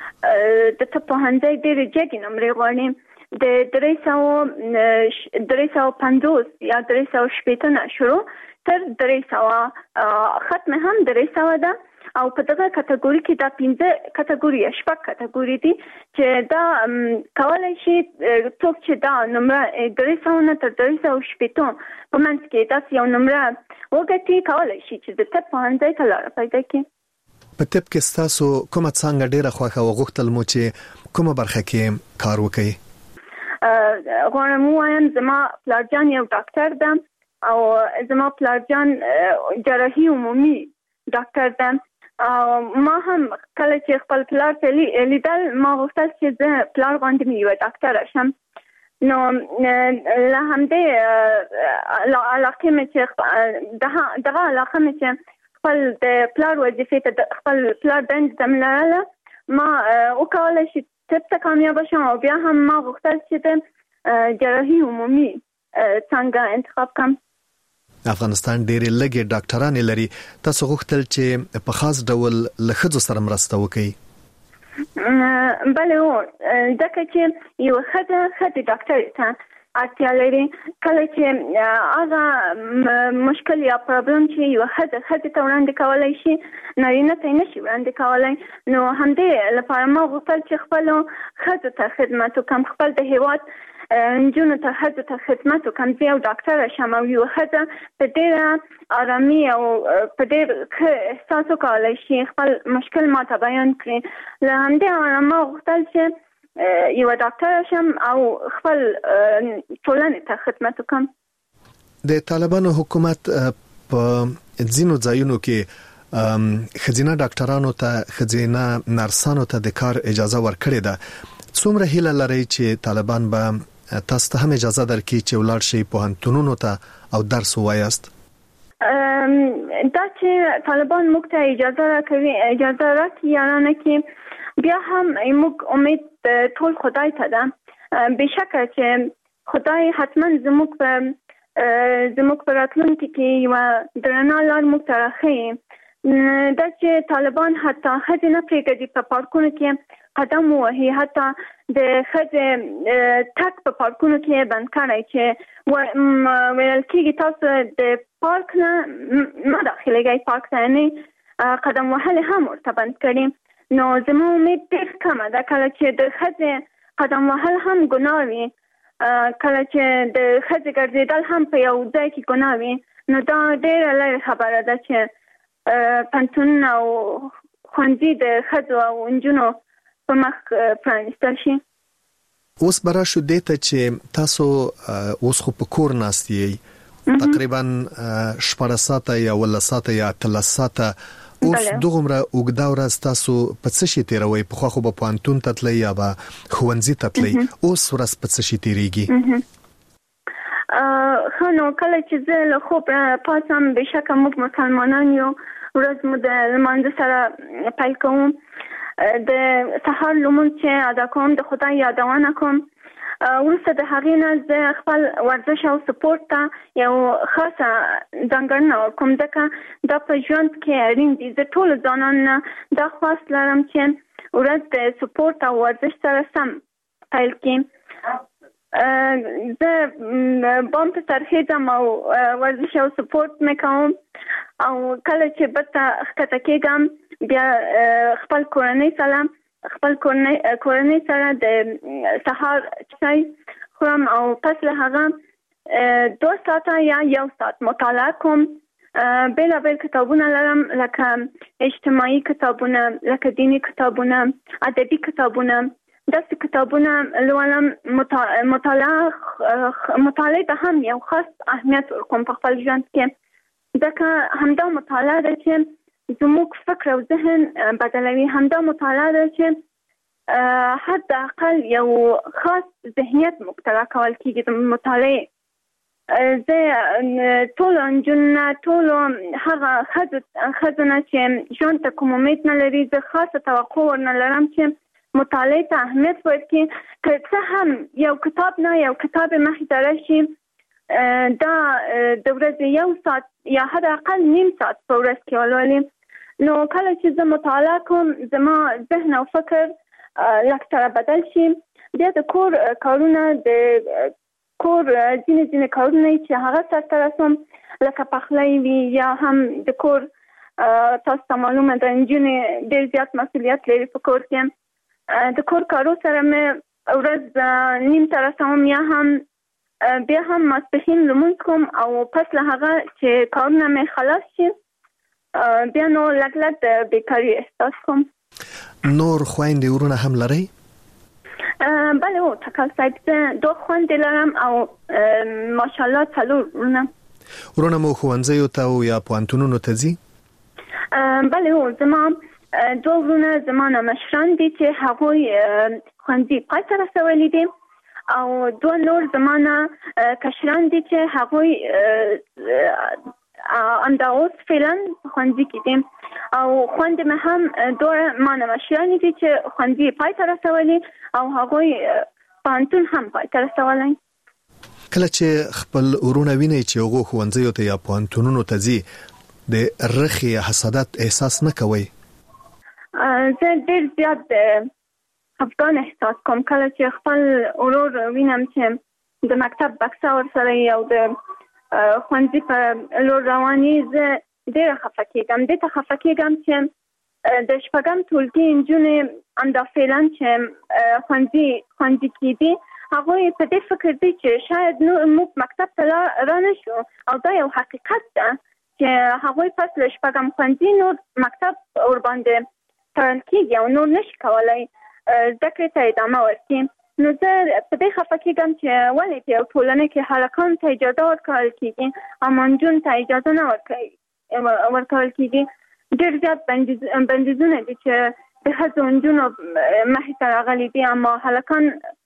ډېرې جګې نمرې غواړي، د 350 یا 360 نه شروع تر 300 ختم هم 300 ده او په دغه کټګوري کې دا 15 کټګوري شپږ کټګوري دي چې دا کولای شي څوک چې دا نمره 300 نه تر 360 په منځ کې دا یو نمره وګټي کولای شي چې د طب پوهنځي ته لاره پیدا کړي. په طب کې تاسو کومه څنګه ډیره خوښه او غوښتل مو چې کومه برخه کې کار وکړئ؟ غواړم وایم زما پلارجان یو ډاکټر ده او زما پلارجان جراحي عمومي ډاکټر ده. ما هم کله چې خپل پلار ته لیدل ما غوښتل چې زه پلار باندې یو ډاکټر شم. نو له همدې علاقې مې چې دغه علاقه مې چې خپل د پلار وظیفې ته خپل پلار دندې ته ملاله ما وکولای شي طب ته کامیاب شم او بیا هم ما غوښتل چې د جراحي عمومي څنګه انتخاب کړم. افغانستان ډېرې لږې ډاکټرانې لري. تاسو غوښتل چې په خاص ډول له ښځو سره مرسته وکړئ. بله ځکه چې یو ښځه ډاکټر ته اړتیا لري. کله چې هغه مشکل یا پرابلم چې یو ښځه ته وړاندې کولی شي نارینه ته نشي وړاندې کولی، نو همدې لپاره ما غوښتل چې خپلو ښځو ته خدمت وکړم، خپل د هېواد نجونو ته ښځو ته خدمت وکړم. زه یو ډاکټره شم او یو ښځه په ډېره ارامي او په ډېر ښه احساس وکولی شي خپل مشکل ما ته بیان کړي. له همدې امله ما غوښتل چې یو ډاکټره شم او خپل ټولنې ته خدمت وکړم. د طالبانو حکومت په ځینو ځایونو کې ښځینه ډاکټرانو ته ښځینه نرسانو ته د کار اجازه ورکړې ده. څومره هیله لري چې طالبان به تاسو ته هم اجازه درکړي چې ولاړ شئ پوهنتونونو ته او درس ووایاست؟ دا چې طالبان موږ ته اجازه راکړي یا نه کې بیا هم موږ امید ټول خدای ته ده. بېشکه چې خدای حتما زموږ په راتلونکي کې یوه درنه لار موږ ته راښیي. دا چې طالبان حتی ښځې نه پرېږدي په پارکونو کې قدم ووهي، حتی د ښځې تګ په پارکونو کې بند کړی چې ویل کېږي تاسو د پارک نه مه داخلېږئ، پارک ته یعنې قدم وهل هم ورته بند کړي. نو زما امید ډېر کمه ده کله چې د ښځې قدم وهل هم ګناه وي، کله چې د ښځې ګرځېدل هم په یو ځای کې ګناه وي، نو دا ډېره لرې خبره ده چې پوهنتونونه او ښوونځي د ښځو او نجونو په مخ پرانیستل شي. اوس به راشو دې ته چې تاسو اوس خو په کور ناست یې تقریبا 14 ساعته یا 18 ساعته یا 13 ساعته. اوس دغومره اوږده ورځ تاسو په څه شي تیروئ؟ پخوا خو به پوهنتون ته تلئ یا به ښوونځي ته تلئ، اوس ورځ په څه شي تیریږي؟ ښه نو کله چې زه له خوب پاڅم، بېشکه موږ مسلمانان یو، ورځ مو د لمانځه سره پیل کوم، د سهار لمونځ چې ادا کوم، د خدای یادونه کوم. وروسته د هغې نه زه خپل ورزش او سپورت ته یو خاصه ځانګړنه ورکوم، ځکه دا په ژوند کې اړین دي. زه ټولو ځوانانو نه دا خواست لرم چې ورځ د سپورت او ورزش سره سم پیل کړي. زه بام ته ترخیږم او ورزش او سپورت مې کوم، او کله چې بېرته ښکته کېږم بیا خپل کورنۍ سره د سهار چای خورم او پس له هغه 2 ساعته یا 1 ساعت مطالعه کوم. بېلابېل کتابونه لرم، لکه اجتماعي کتابونه، لکه دینی کتابونه، ادبي کتابونه. داسې کتابونه لولم. مطالعه ته هم یو خاص اهمیت ورکوم په خپل ژوند کې، ځکه همدا مطالعه ده چې زموږ فکر او ذهن بدلوي. همدا مطالعه ده چې حد اقل یو خاص ذهنیت موږ ته راکول کېږي د مطالعې. زه ټولو نجونو، ټولو هغه ښځو نه چې ژوند ته کوم امید نه لري، زه خاصه توقع ورنه لرم چې مطالعې ته اهمیت ورکړي. که څه هم یو کتاب نه یو کتاب مخې ته راشي، دا د ورځې 1 ساعت یا حد اقل 1.5 ساعت په ورځ کې ولولي. نو کله چې زه مطالعه کوم، زما ذهن او فکر لږ سره بدل شي. بیا د کور کارونه، د کور ځینې کارونه چې هغه سرته رسوم، لکه پخلی وي یا هم د کور، تاسو ته معلومه ده نجونې ډېر زیات مسؤلیت لري په کور کې. د کور کارو سره مې ورځ 1.5 ته رسوم، یا هم بیا هم ماسپښین لمونځ کوم، او پس له هغه چې کارونه مې خلاص شي بیا نو لږ د بیکاري احساس کوم. نور خویندې ورونه هم لرئ؟ بله تکل صاحب، زه 2 خویندې لرم او ماشاءالله 4 ورونه. ورونه مو ښوونځیو ته او یا پوهنتونونو ته ځي؟ بله زما 2 ورونه زما نه مشران دي چې هغوی ښوونځي پای ته رسولي دي، او 2 نور زما نه کشران دي چې هغوی امدا اوس فعلا خوندې کې دي او خوندې مې هم دوه مانمشیانی دي چې خوندې پای ته رسولي او هغوی پانتون هم پای ته رسولي. کله چې خپل ورونه ویني چې هغه خوندې ته یا پانتونونو ته ځي د رخي حسادت احساس نه کوي؟ زه ډېر زیات خفګان احساس کوم کله چې خپل ورور وینم چې د مکتب بکسه ورسره او د خوندې په لور رواني، زه ډېره خفه کېږم. دې ته خفه کېږم چې د شپږم ټولګي نجونې همدا فعلا چې خوندې کېدي هغوی په دې فکر دي چې شاید موږ مکتب ته را نه شو او دا یو حقیقت ده چې هغوی پس له شپږم خوندې نور مکتب ورباندې تړل کېږي او نور نشي کولی زده کړې ته ادامه ورکړي. نو زه په دې خفه کېږم چې ولې په یو ټولنه کې هلکانو ته اجازه ورکول کېږي اما نجونو ته اجازه نه ورکول کېږي. ډېر زیات بندیزونه دي چې د ښځو نجونو مخې ته راغلي دي اما هلکان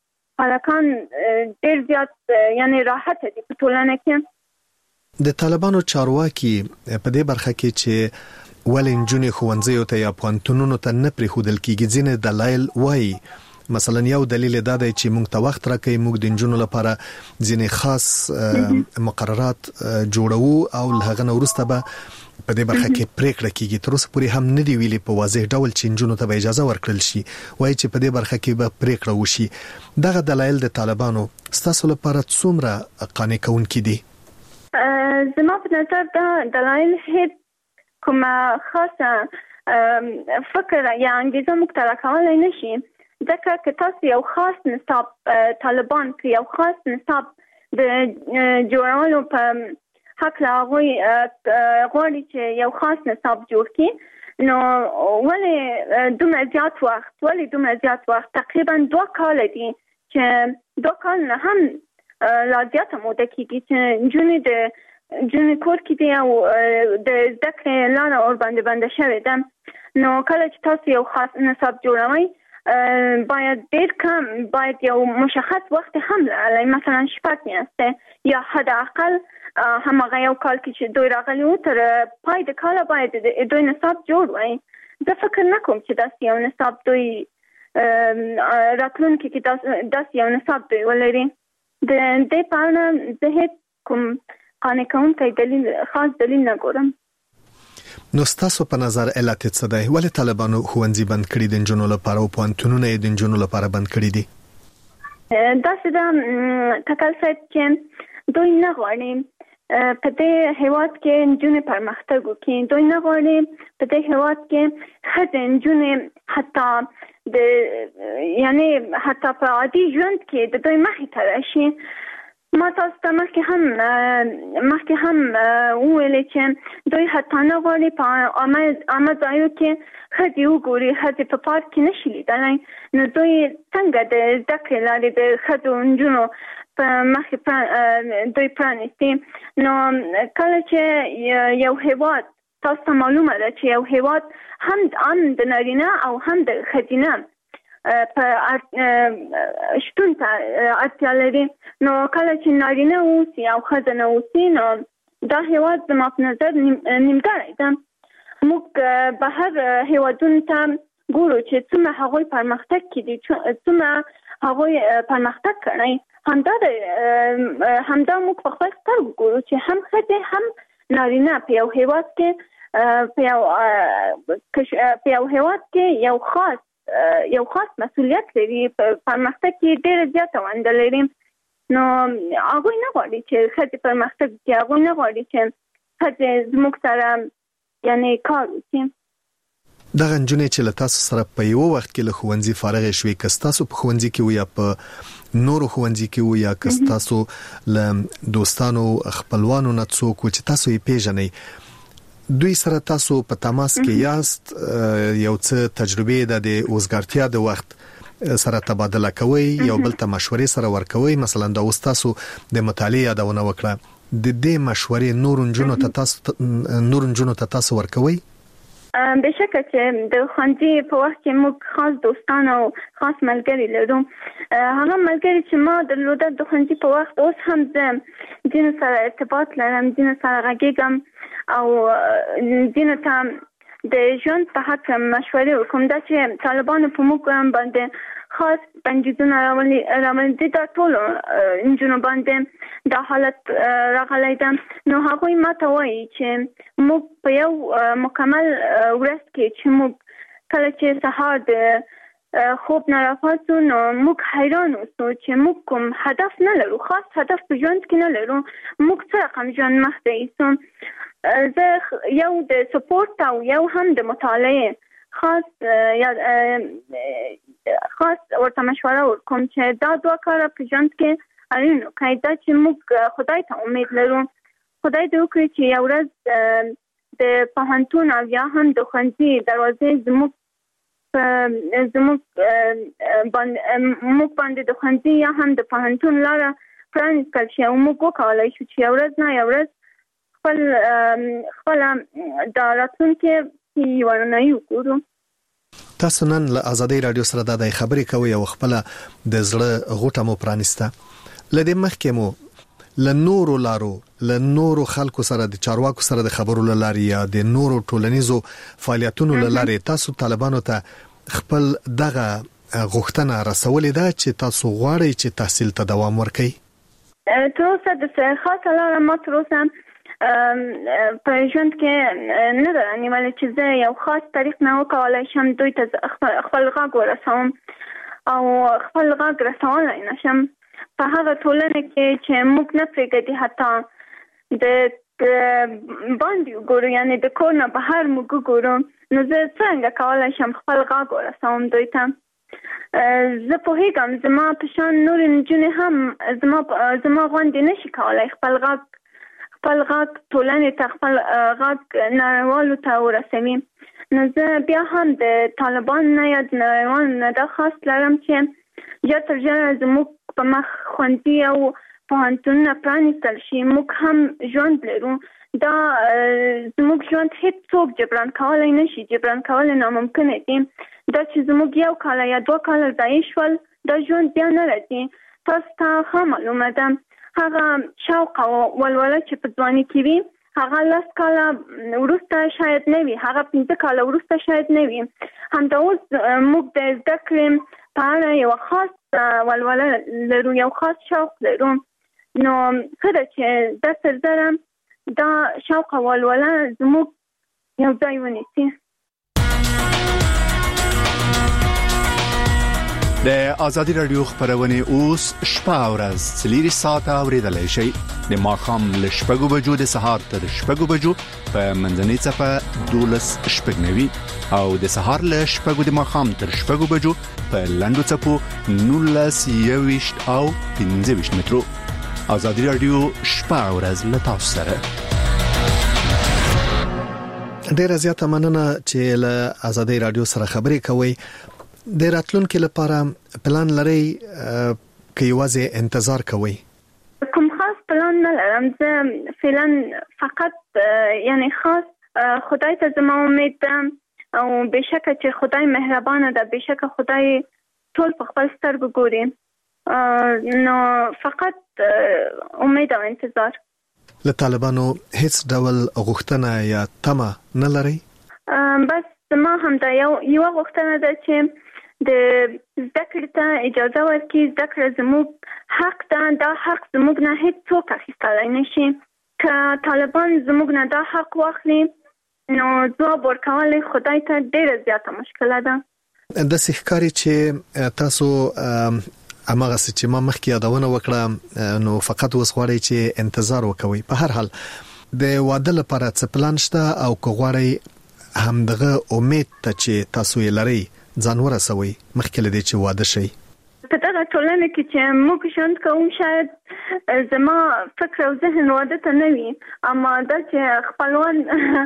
ډېر زیات یعنې راحته دي په ټولنه کې. د طالبانو چارواکي په دې برخه کې چې ولې نجونې ښوونځیو ته یا پوهنتونونو ته نه پرېښودل کېږي ځینې دلایل وایي. مثلا یو دلیل دا دی چې موږ ته وخت راکوي، موږ د نجونو لپاره ځینې خاص مقررات جوړو او له هغه نه وروسته به په دې برخه کې پریکړه کیږي. تر اوسه پورې هم نه دی ویلي په واضح ډول چې نجونو ته به اجازه ورکړل شي، وایي چې په دې برخه کې به پریکړه وشي. دغه دلایل د طالبانو ستاسو لپاره څومره قانع کوونکي دي؟ زما په نظر دا دلایل هیڅ کومه خاصه فکر یا انګیزه موږ ته راکولی نه شي، ځکه که تاسو یو خاص نصاب طالبان کې یو خاص نصاب د جوړولو په حق هغوی غواړي چې یو خاص نصاب جوړ کړي، نو ولې دومره زیات وخت تقریبا 2 کاله دي چې 2 کال نه هم لا زیاته موده کېږي چې نجونې کور کې دي او د زده کړې لاره ورباندې بنده شوې ده. نو کله چې تاسو یو خاص نصاب جوړوئ باید یو مشخص وخت هم لرلی، مثلا 6 میاشتې یا حد اقل هماغه یو کال کې چې دوی راغلي وو تر پای د کاله باید دوی نصاب جوړ وای. زه فکر نه کوم چې داسې یو نصاب دوی راتلونکي کې داسې یو نصاب دوی ولري. د دې په اړه زه هیڅ کوم قانع کوونکی خاص دلیل نه ګورم. نو ستاسو په نظر علت څه دی؟ ولې طالبانو ښوونځي بند کړي د نجونو لپاره او پوهنتونونه یې د نجونو لپاره بند کړي دي؟ داسې ده تکل صاحب چې دوی نه غواړي په دې هیواد کې نجونې پرمختګ وکړي، دوی نه غواړي په دې هیواد کې ښځې نجونې حتی په عادي ژوند کې د دوی مخې ته راشي. ما تاسو ته مخکې هم وویلې چې دوی حتی نه غواړي په عامه ځایو کې ښځې وګوري، ښځې په پارک کې نشي لیدلی. نو دوی څنګه د زده کړې لارې د ښځو نجونو په مخې دوی پرانیستي؟ نو کله چې یو هیواد تاسو ته معلومه ده چې یو هیواد هم د نارینه او هم د ښځینه په شتون ته اړتیا لري. نو کله چې نارینه اوسي او ښځه نه اوسي نو دا هیواد زما په نظر نیمګړی ده. موږ بهر هیوادونو ته ګورو چې څومره هغوی پرمختګ کړي، څومره هغوی پرمختګ کړی، همدا موږ په خپل سترګو ګورو چې هم ښځې هم نارینه په یو هیواد کې یو خاص مسؤلیت لري، پرمختګ کې ډېره زیاته ونډه لري. نو هغوی نه غواړي چې ښځې پرمختګ وکړي، هغوی نه غواړي چې ښځې زموږ سره کار وکړي. دغه نجونې چې له تاسو سره په یو وخت کې له ښوونځي فارغې شوې، که ستاسو په ښوونځي کې وو یا په نورو ښوونځي کې وو یا که ستاسو له دوستانو خپلوانو نه څوک و چې تاسو یې پیژنئ، دوی سره تاسو په تماس کې یاست، یو څه تجربه د اوسګارتیا د وخت سره تبادله کوي، یو بل ته مشورې سره ورکوي؟ مثلا دا اوس تاسو د مطالعه یادونه وکړه، د دې مشورې نور نجونو ته تاسو ورکوي؟ بشکه چې د ښوونځي په وخت کې موږ خاص دوستان او خاص ملګري لرو. هغه ملګري چې ما درلودل د ښوونځي په وخت اوس هم زه ځینو سره ارتباط لرم، ځینو سره غږیږم او دینه ته د ژوند په حق مشورې وکم دا چې طالبانو په موږ باندې خاص بندیزونه راوړي دا ټول انجونو باندې دا حالت راغلی ده نو هغه ماته وایي چې موږ په یو مکمل ورځ کې چې موږ کله چې سهار د خوب نه راپاسو نو موږ حیران اوسو چې موږ کوم هدف نه لرو خاص هدف په ژوند کې نه لرو موږ څه رقم ژوند مخته ایسو زه یو د سپورت او یو هم د مطالعه خاص ورته مشوره ورکوم چې دا دوه کاره په ژوند کې اړین قاعده چې موږ خدای ته امید لرو خدای دې وکړي چې یو ورځ د پوهنتون او یا هم د ښوونځي دروازې زموږ باندې د ښوونځي یا هم د پوهنتون لاره پرانیستل شي او موږ وکولای شو چې یو ورځ نه یو ورځ خپل د راتلونکي یوارنایي وکړو تاسو نن له ازادي رادیو سره د خبرې کوي او خپل د زړه غوټه مو پرانیسته لدې مخکې مو لنورو لارو لنورو خلکو سره د چارواکو سره د خبرو لاري یا د نورو ټولنیزو فعالیتونو لاري تاسو طالبانو ته خپل دغه غوښتنه رسولې ده چې تاسو غواړئ چې تحصیل ته دوام ورکړئ تر اوسه د خاصه لاره ما تر اوسه په ژوند کې نه ده نیولې چې زه یو خاص طریق نه وکولای شم دوی ته خپل غږ ورسوم او خپل غږ رسولای نشم په هغه ټولنه کې چې موږ نه پرېږدي حتی د باندې وګورو یعنی د کور نه بهر موږ وګورو نو زه څنګه کولای شم خپل غږ ورسوم دوی ته زه پوهیږم زما په شان نور نجونې هم زما غوندې نشي کولای خپل غږ ټولنې ته خپل غږ نړیوالو ته ورسوي نو زه بیا هم د طالبان نه یا د نړیوالو نه دا خاص لرم چې ژر تر ژره زموږ په مخ ښوونځي او پوهنتونونه پرانیستل شي موږ هم ژوند لرو دا زموږ ژوند هیڅوک جبران کولی نشي جبران کول ناممکنه دي دا چې زموږ یو کال یا دوه کال ضایع شول دا ژوند بیا نه راځي تاسو ته ښه معلومه ده هغه شوق او ولوله چې په ځواني کې وي هغه 10 کاله وروسته شاید نه وي هغه 15 کاله وروسته شاید نه وي همدا اوس موږ د زده کړې په اړه یو خاص ولوله لرو یو خاص شوق لرو نو کله چې د سرزره دا شوق او ولوله زموږ یو ځای ونیسي د ازادي رادیو خبرونه اوس شپه او ورځ 3 ساعته اوریدلای شئ د ماښام له 6 بجو د سهار تر 6 بجو په منځنۍ صفه 12:09 او د سهار له 6 د ماښام تر 6 بجو په لاندو صفو 19:20 او 15 مترو ازادي رادیو شپه او ورځ له تاسو سره ډیر زیاته مننه چې له ازادي رادیو سره خبرې کوي د راتلونکو لپاره پلان لري کې یوازې انتظار کوي کوم خاص پلان نه لرم زه فعلا فقط یعنی خاص خدای ته زما امید ده او بشکه چې خدای مهربانه ده بشکه خدای ټول په خپل سترګو ګوري نو فقط امید او انتظار له طالبانو هیڅ ډول غوښتنه یا تمه نه لري بس ما هم دا یو غوښتنه ده چې د ذکر ته اجازه ورکړي ذکر زموږ حق ده دا حق زموږ نه هیڅ څوک اخیستلای نشي که طالبان زموږ نه دا حق واخلي نو ځواب ورکول خدای ته ډیره زیاته مشکله ده د سحکاري چې تاسو امغه چې ما مخکې یادونه وکړه نو فقط وسغوري چې انتظار وکوي په هر حال د واده لپاره څه پلان شته او کوغوري همدغه امید ته چې تاسو یې لري ځان ورسوي مخکې لدی چې واده شي په دغه ټولنه کې چې موږ ژوند کوم شاید زما فکر او ذهن واده ته نه وي اما دا چې خپلوان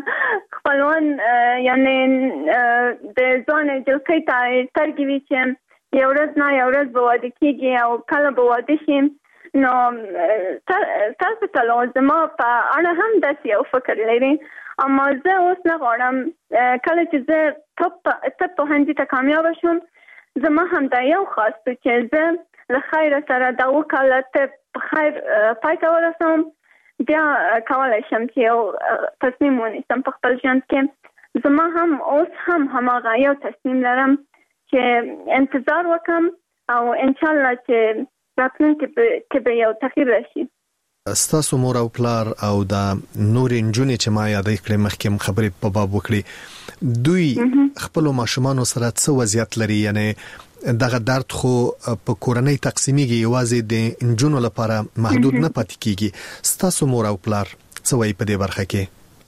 یعنی د ځوان جلکې ته ترګوي چې یو ورځ نه یو ورځ به واده کېږي او کله به واده شي نو تاسو ته لازمه په اړه هم داسې یو فکر لري اما زه اوس نه غواړم کله چې زه طب پوهنځي ته کامیاب شم زما هم دا یو خاص چې زه له خیر سره دا وکاله ته په خیر پای ته ورسوم بیا کولای شم چې یو تصمیم ونیسم په خپل ژوند کې. زما هم اوس هم هماغه یو تصمیم لرم چې انتظار وکم او ان شاء الله چې راتلونکي کې به یو تغییر راشي. ستاسو مور او پلار او دا نور انجونې چې ما یادې کړې مخکې خبرې په باب وکړي دوی خپل ماشومان سره څه وضعیت لري؟ یعنی دغه درد خو په کورنۍ تقسیمیږي یوازې د انجونو لپاره محدود نه پاتې کیږي. ستاسو مور او پلار څه وایي په دې برخه کې؟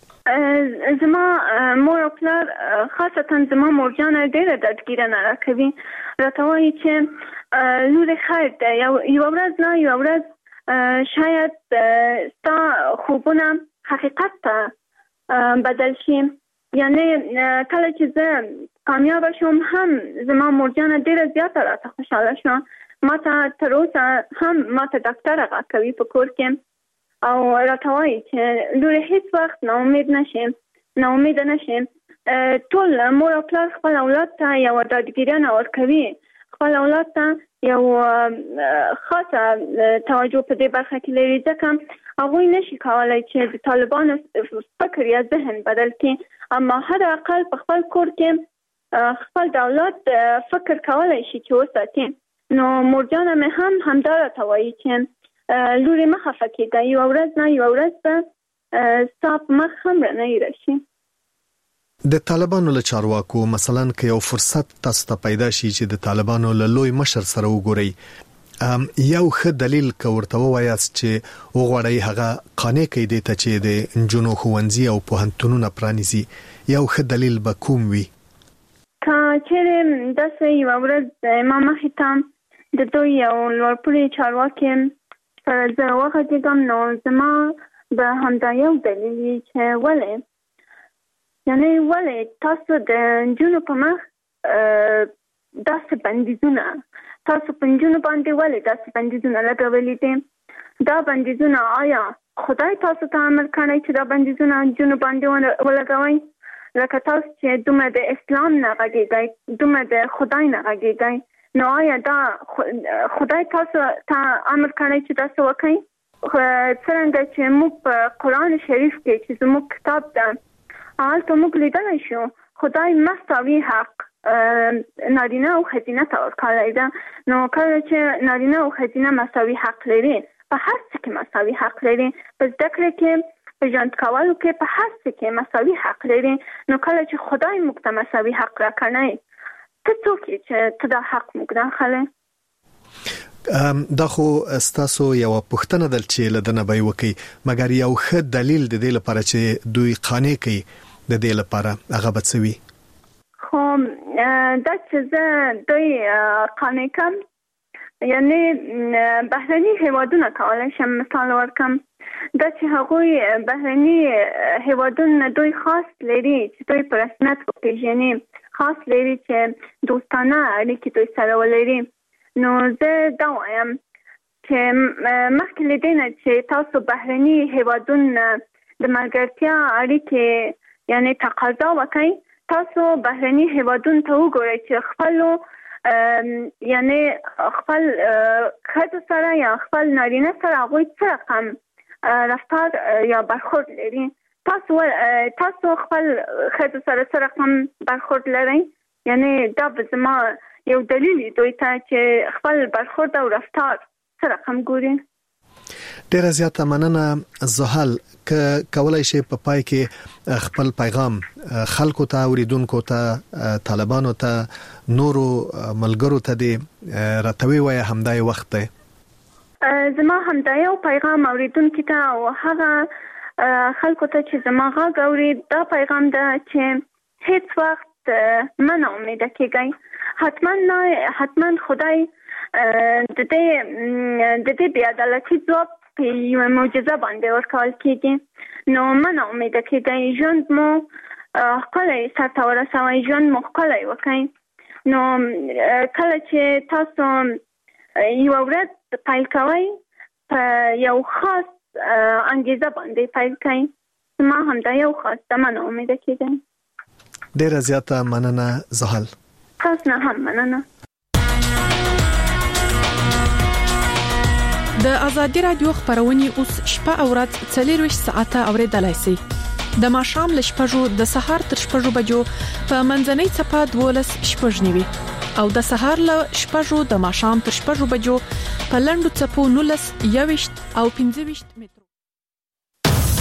زما مور او پلار خاصتا زما مورجان ډېره دردګیرنه راکوي. راته وایي چې لورې خیر ده یو ورځ نه یو ورځ شاید ستا خوبونه حقیقت ته بدل شي. یعنی کله چې زه کامیاب شوم هم زما مورجان ډېره زیاته راته خوشحاله شوه. ما ته تر اوسه هم ما ته ډاکټر راکوي په کور کې او راته وایي چې لورې هیڅ وخت ناامید نشي. ټول مور او پلار خپل اولاد ته یو ډاډګیرنه ورکوي، خپل اولاد ته یو خاصه توجه په دې برخه کې لري ځکه هغوی نشي کولای چې د طالبانو فکر یا ذهن بدل کړي، اما حد اقل په خپل کور کې خپل د اولاد فکر کولای شي چې وساتي. نو مورجانه مې هم همدا راته وایي چې لورې مه خفه کېږه، یوه ورځ نه یوه ورځ به ستا په مخ هم رڼۍ راشي. د طالبانو له چارواکو مثلا که یو فرصت تاسو ته پیدا شي چې د طالبانو له لوی مشر سره وګورئ، یو ښه دلیل که ورته ووایاست چې وغواړئ هغه قانع کړئ دې ته چې د نجونو ښوونځي او پوهنتونونه پرانیزي، یو ښه دلیل به کوم وي؟ که چیرې داسې یوه ورځ ما مخې ته د دوی یو لوړپوړي چارواکي سره زه وغږېږم نو زما به همدا یو دلیل وي چې ولې تاسو د نجونو په مخ داسې بندیزونه تاسو په نجونو باندې ولې داسې بندیزونه لګولي دي؟ دا بندیزونه آیا خدای تاسو ته امر کړی چې دا بندیزونه نجونو باندې ولګوئ؟ لکه تاسو چې دومره د اسلام نه غږېږئ، دومره د خدای نه غږېږئ، نو آیا دا خدای تاسو ته امر کړی چې تاسو وکړئ؟ څرنګه چې موږ په قرآن شریف کې چې زموږ کتاب ده هلته موږ لیدلی شو خدای مساوي حق نارینه او ښځینه ته ورکړی ده. نو کله چې نارینه او ښځینه مساوي حق لري، په هر څه کې مساوي حق لري، په زده کړه کې، په ژوند کولو کې، په هر څه کې مساوي حق لري، نو کله چې خدای موږ ته مساوي حق راکړی، ته څوک یې چې ته دا حق موږ راخلی؟ دا خو ستاسو یو پوښتنه ده چې لدنه به وکي، مګر یو ښه دلیل د دې لپاره چې دوی قانع کوي د دې لپاره هغه به څه وي؟ خو دا چې زه دوی قانع کم، یعنی بهرني هیوادونه کولی شم مثال ورکم، دا چې هغوی بهرني هیوادونه دوی خاص لري چې دوی په رسمیت وپېژني، خاص لري چې دوستانه اړیکې دوی سره ولري. نو زه دا وایم چې مخکې له دې نه چې تاسو بهرني هیوادونه د ملګرتیا اړیکې یعنی تقاضا وکړئ، تاسو بهرني هیوادونو ته وګورئ چې خپلو یعنی خپل ښځو سره یا خپل نارینه سره هغوی څه رقم رفتار یا برخورد لري. تاسو خپل ښځو سره څه رقم برخورد لرئ؟ یعنی دا به زما یو دلیل دوی ته چې خپل برخورد او رفتار څه رقم ګوري. ډیره زیاته مننه زحل، که کولای شي په پای کې خپل پیغام خلکو ته، اوریدونکو ته، طالبانو ته، نورو ملګرو ته دې راتوي وایي همدا وخت دی. زما همدا یو پیغام اوریدونکو ته او هغه خلکو ته چې زما غږ اوري، دا پیغام ده چې هیڅ وخت مه ناامیده کېږئ. حتما خدای د دې بې عدالتي ځواب په یوه معجزه باندې ورکول کېږي. نو مه ناامیده کېږئ، ژوند مو ښکلی سرته ورسوئ، ژوند مو ښکلی وکړئ. نو کله چې تاسو یوه ورځ پیل کوئ، په یو خاص انګیزه باندې پیل کړئ. زما همدا یو خاص ده، مه ناامیده کېږئ. ډیره زیاته مننه زحل. تاسو نه هم مننه. د ازادي رادیو خبرونه اوس شپه او ورځ 24 ساعته اوریدلای شئ د ماښام ل شپږو د سهار تر شپږو بجو په منځنۍ چپه 12 شپږنیوي او د سهار ل شپږو د ماښام تر شپږو بجو په لنډو چپو 19 21 او 25 متر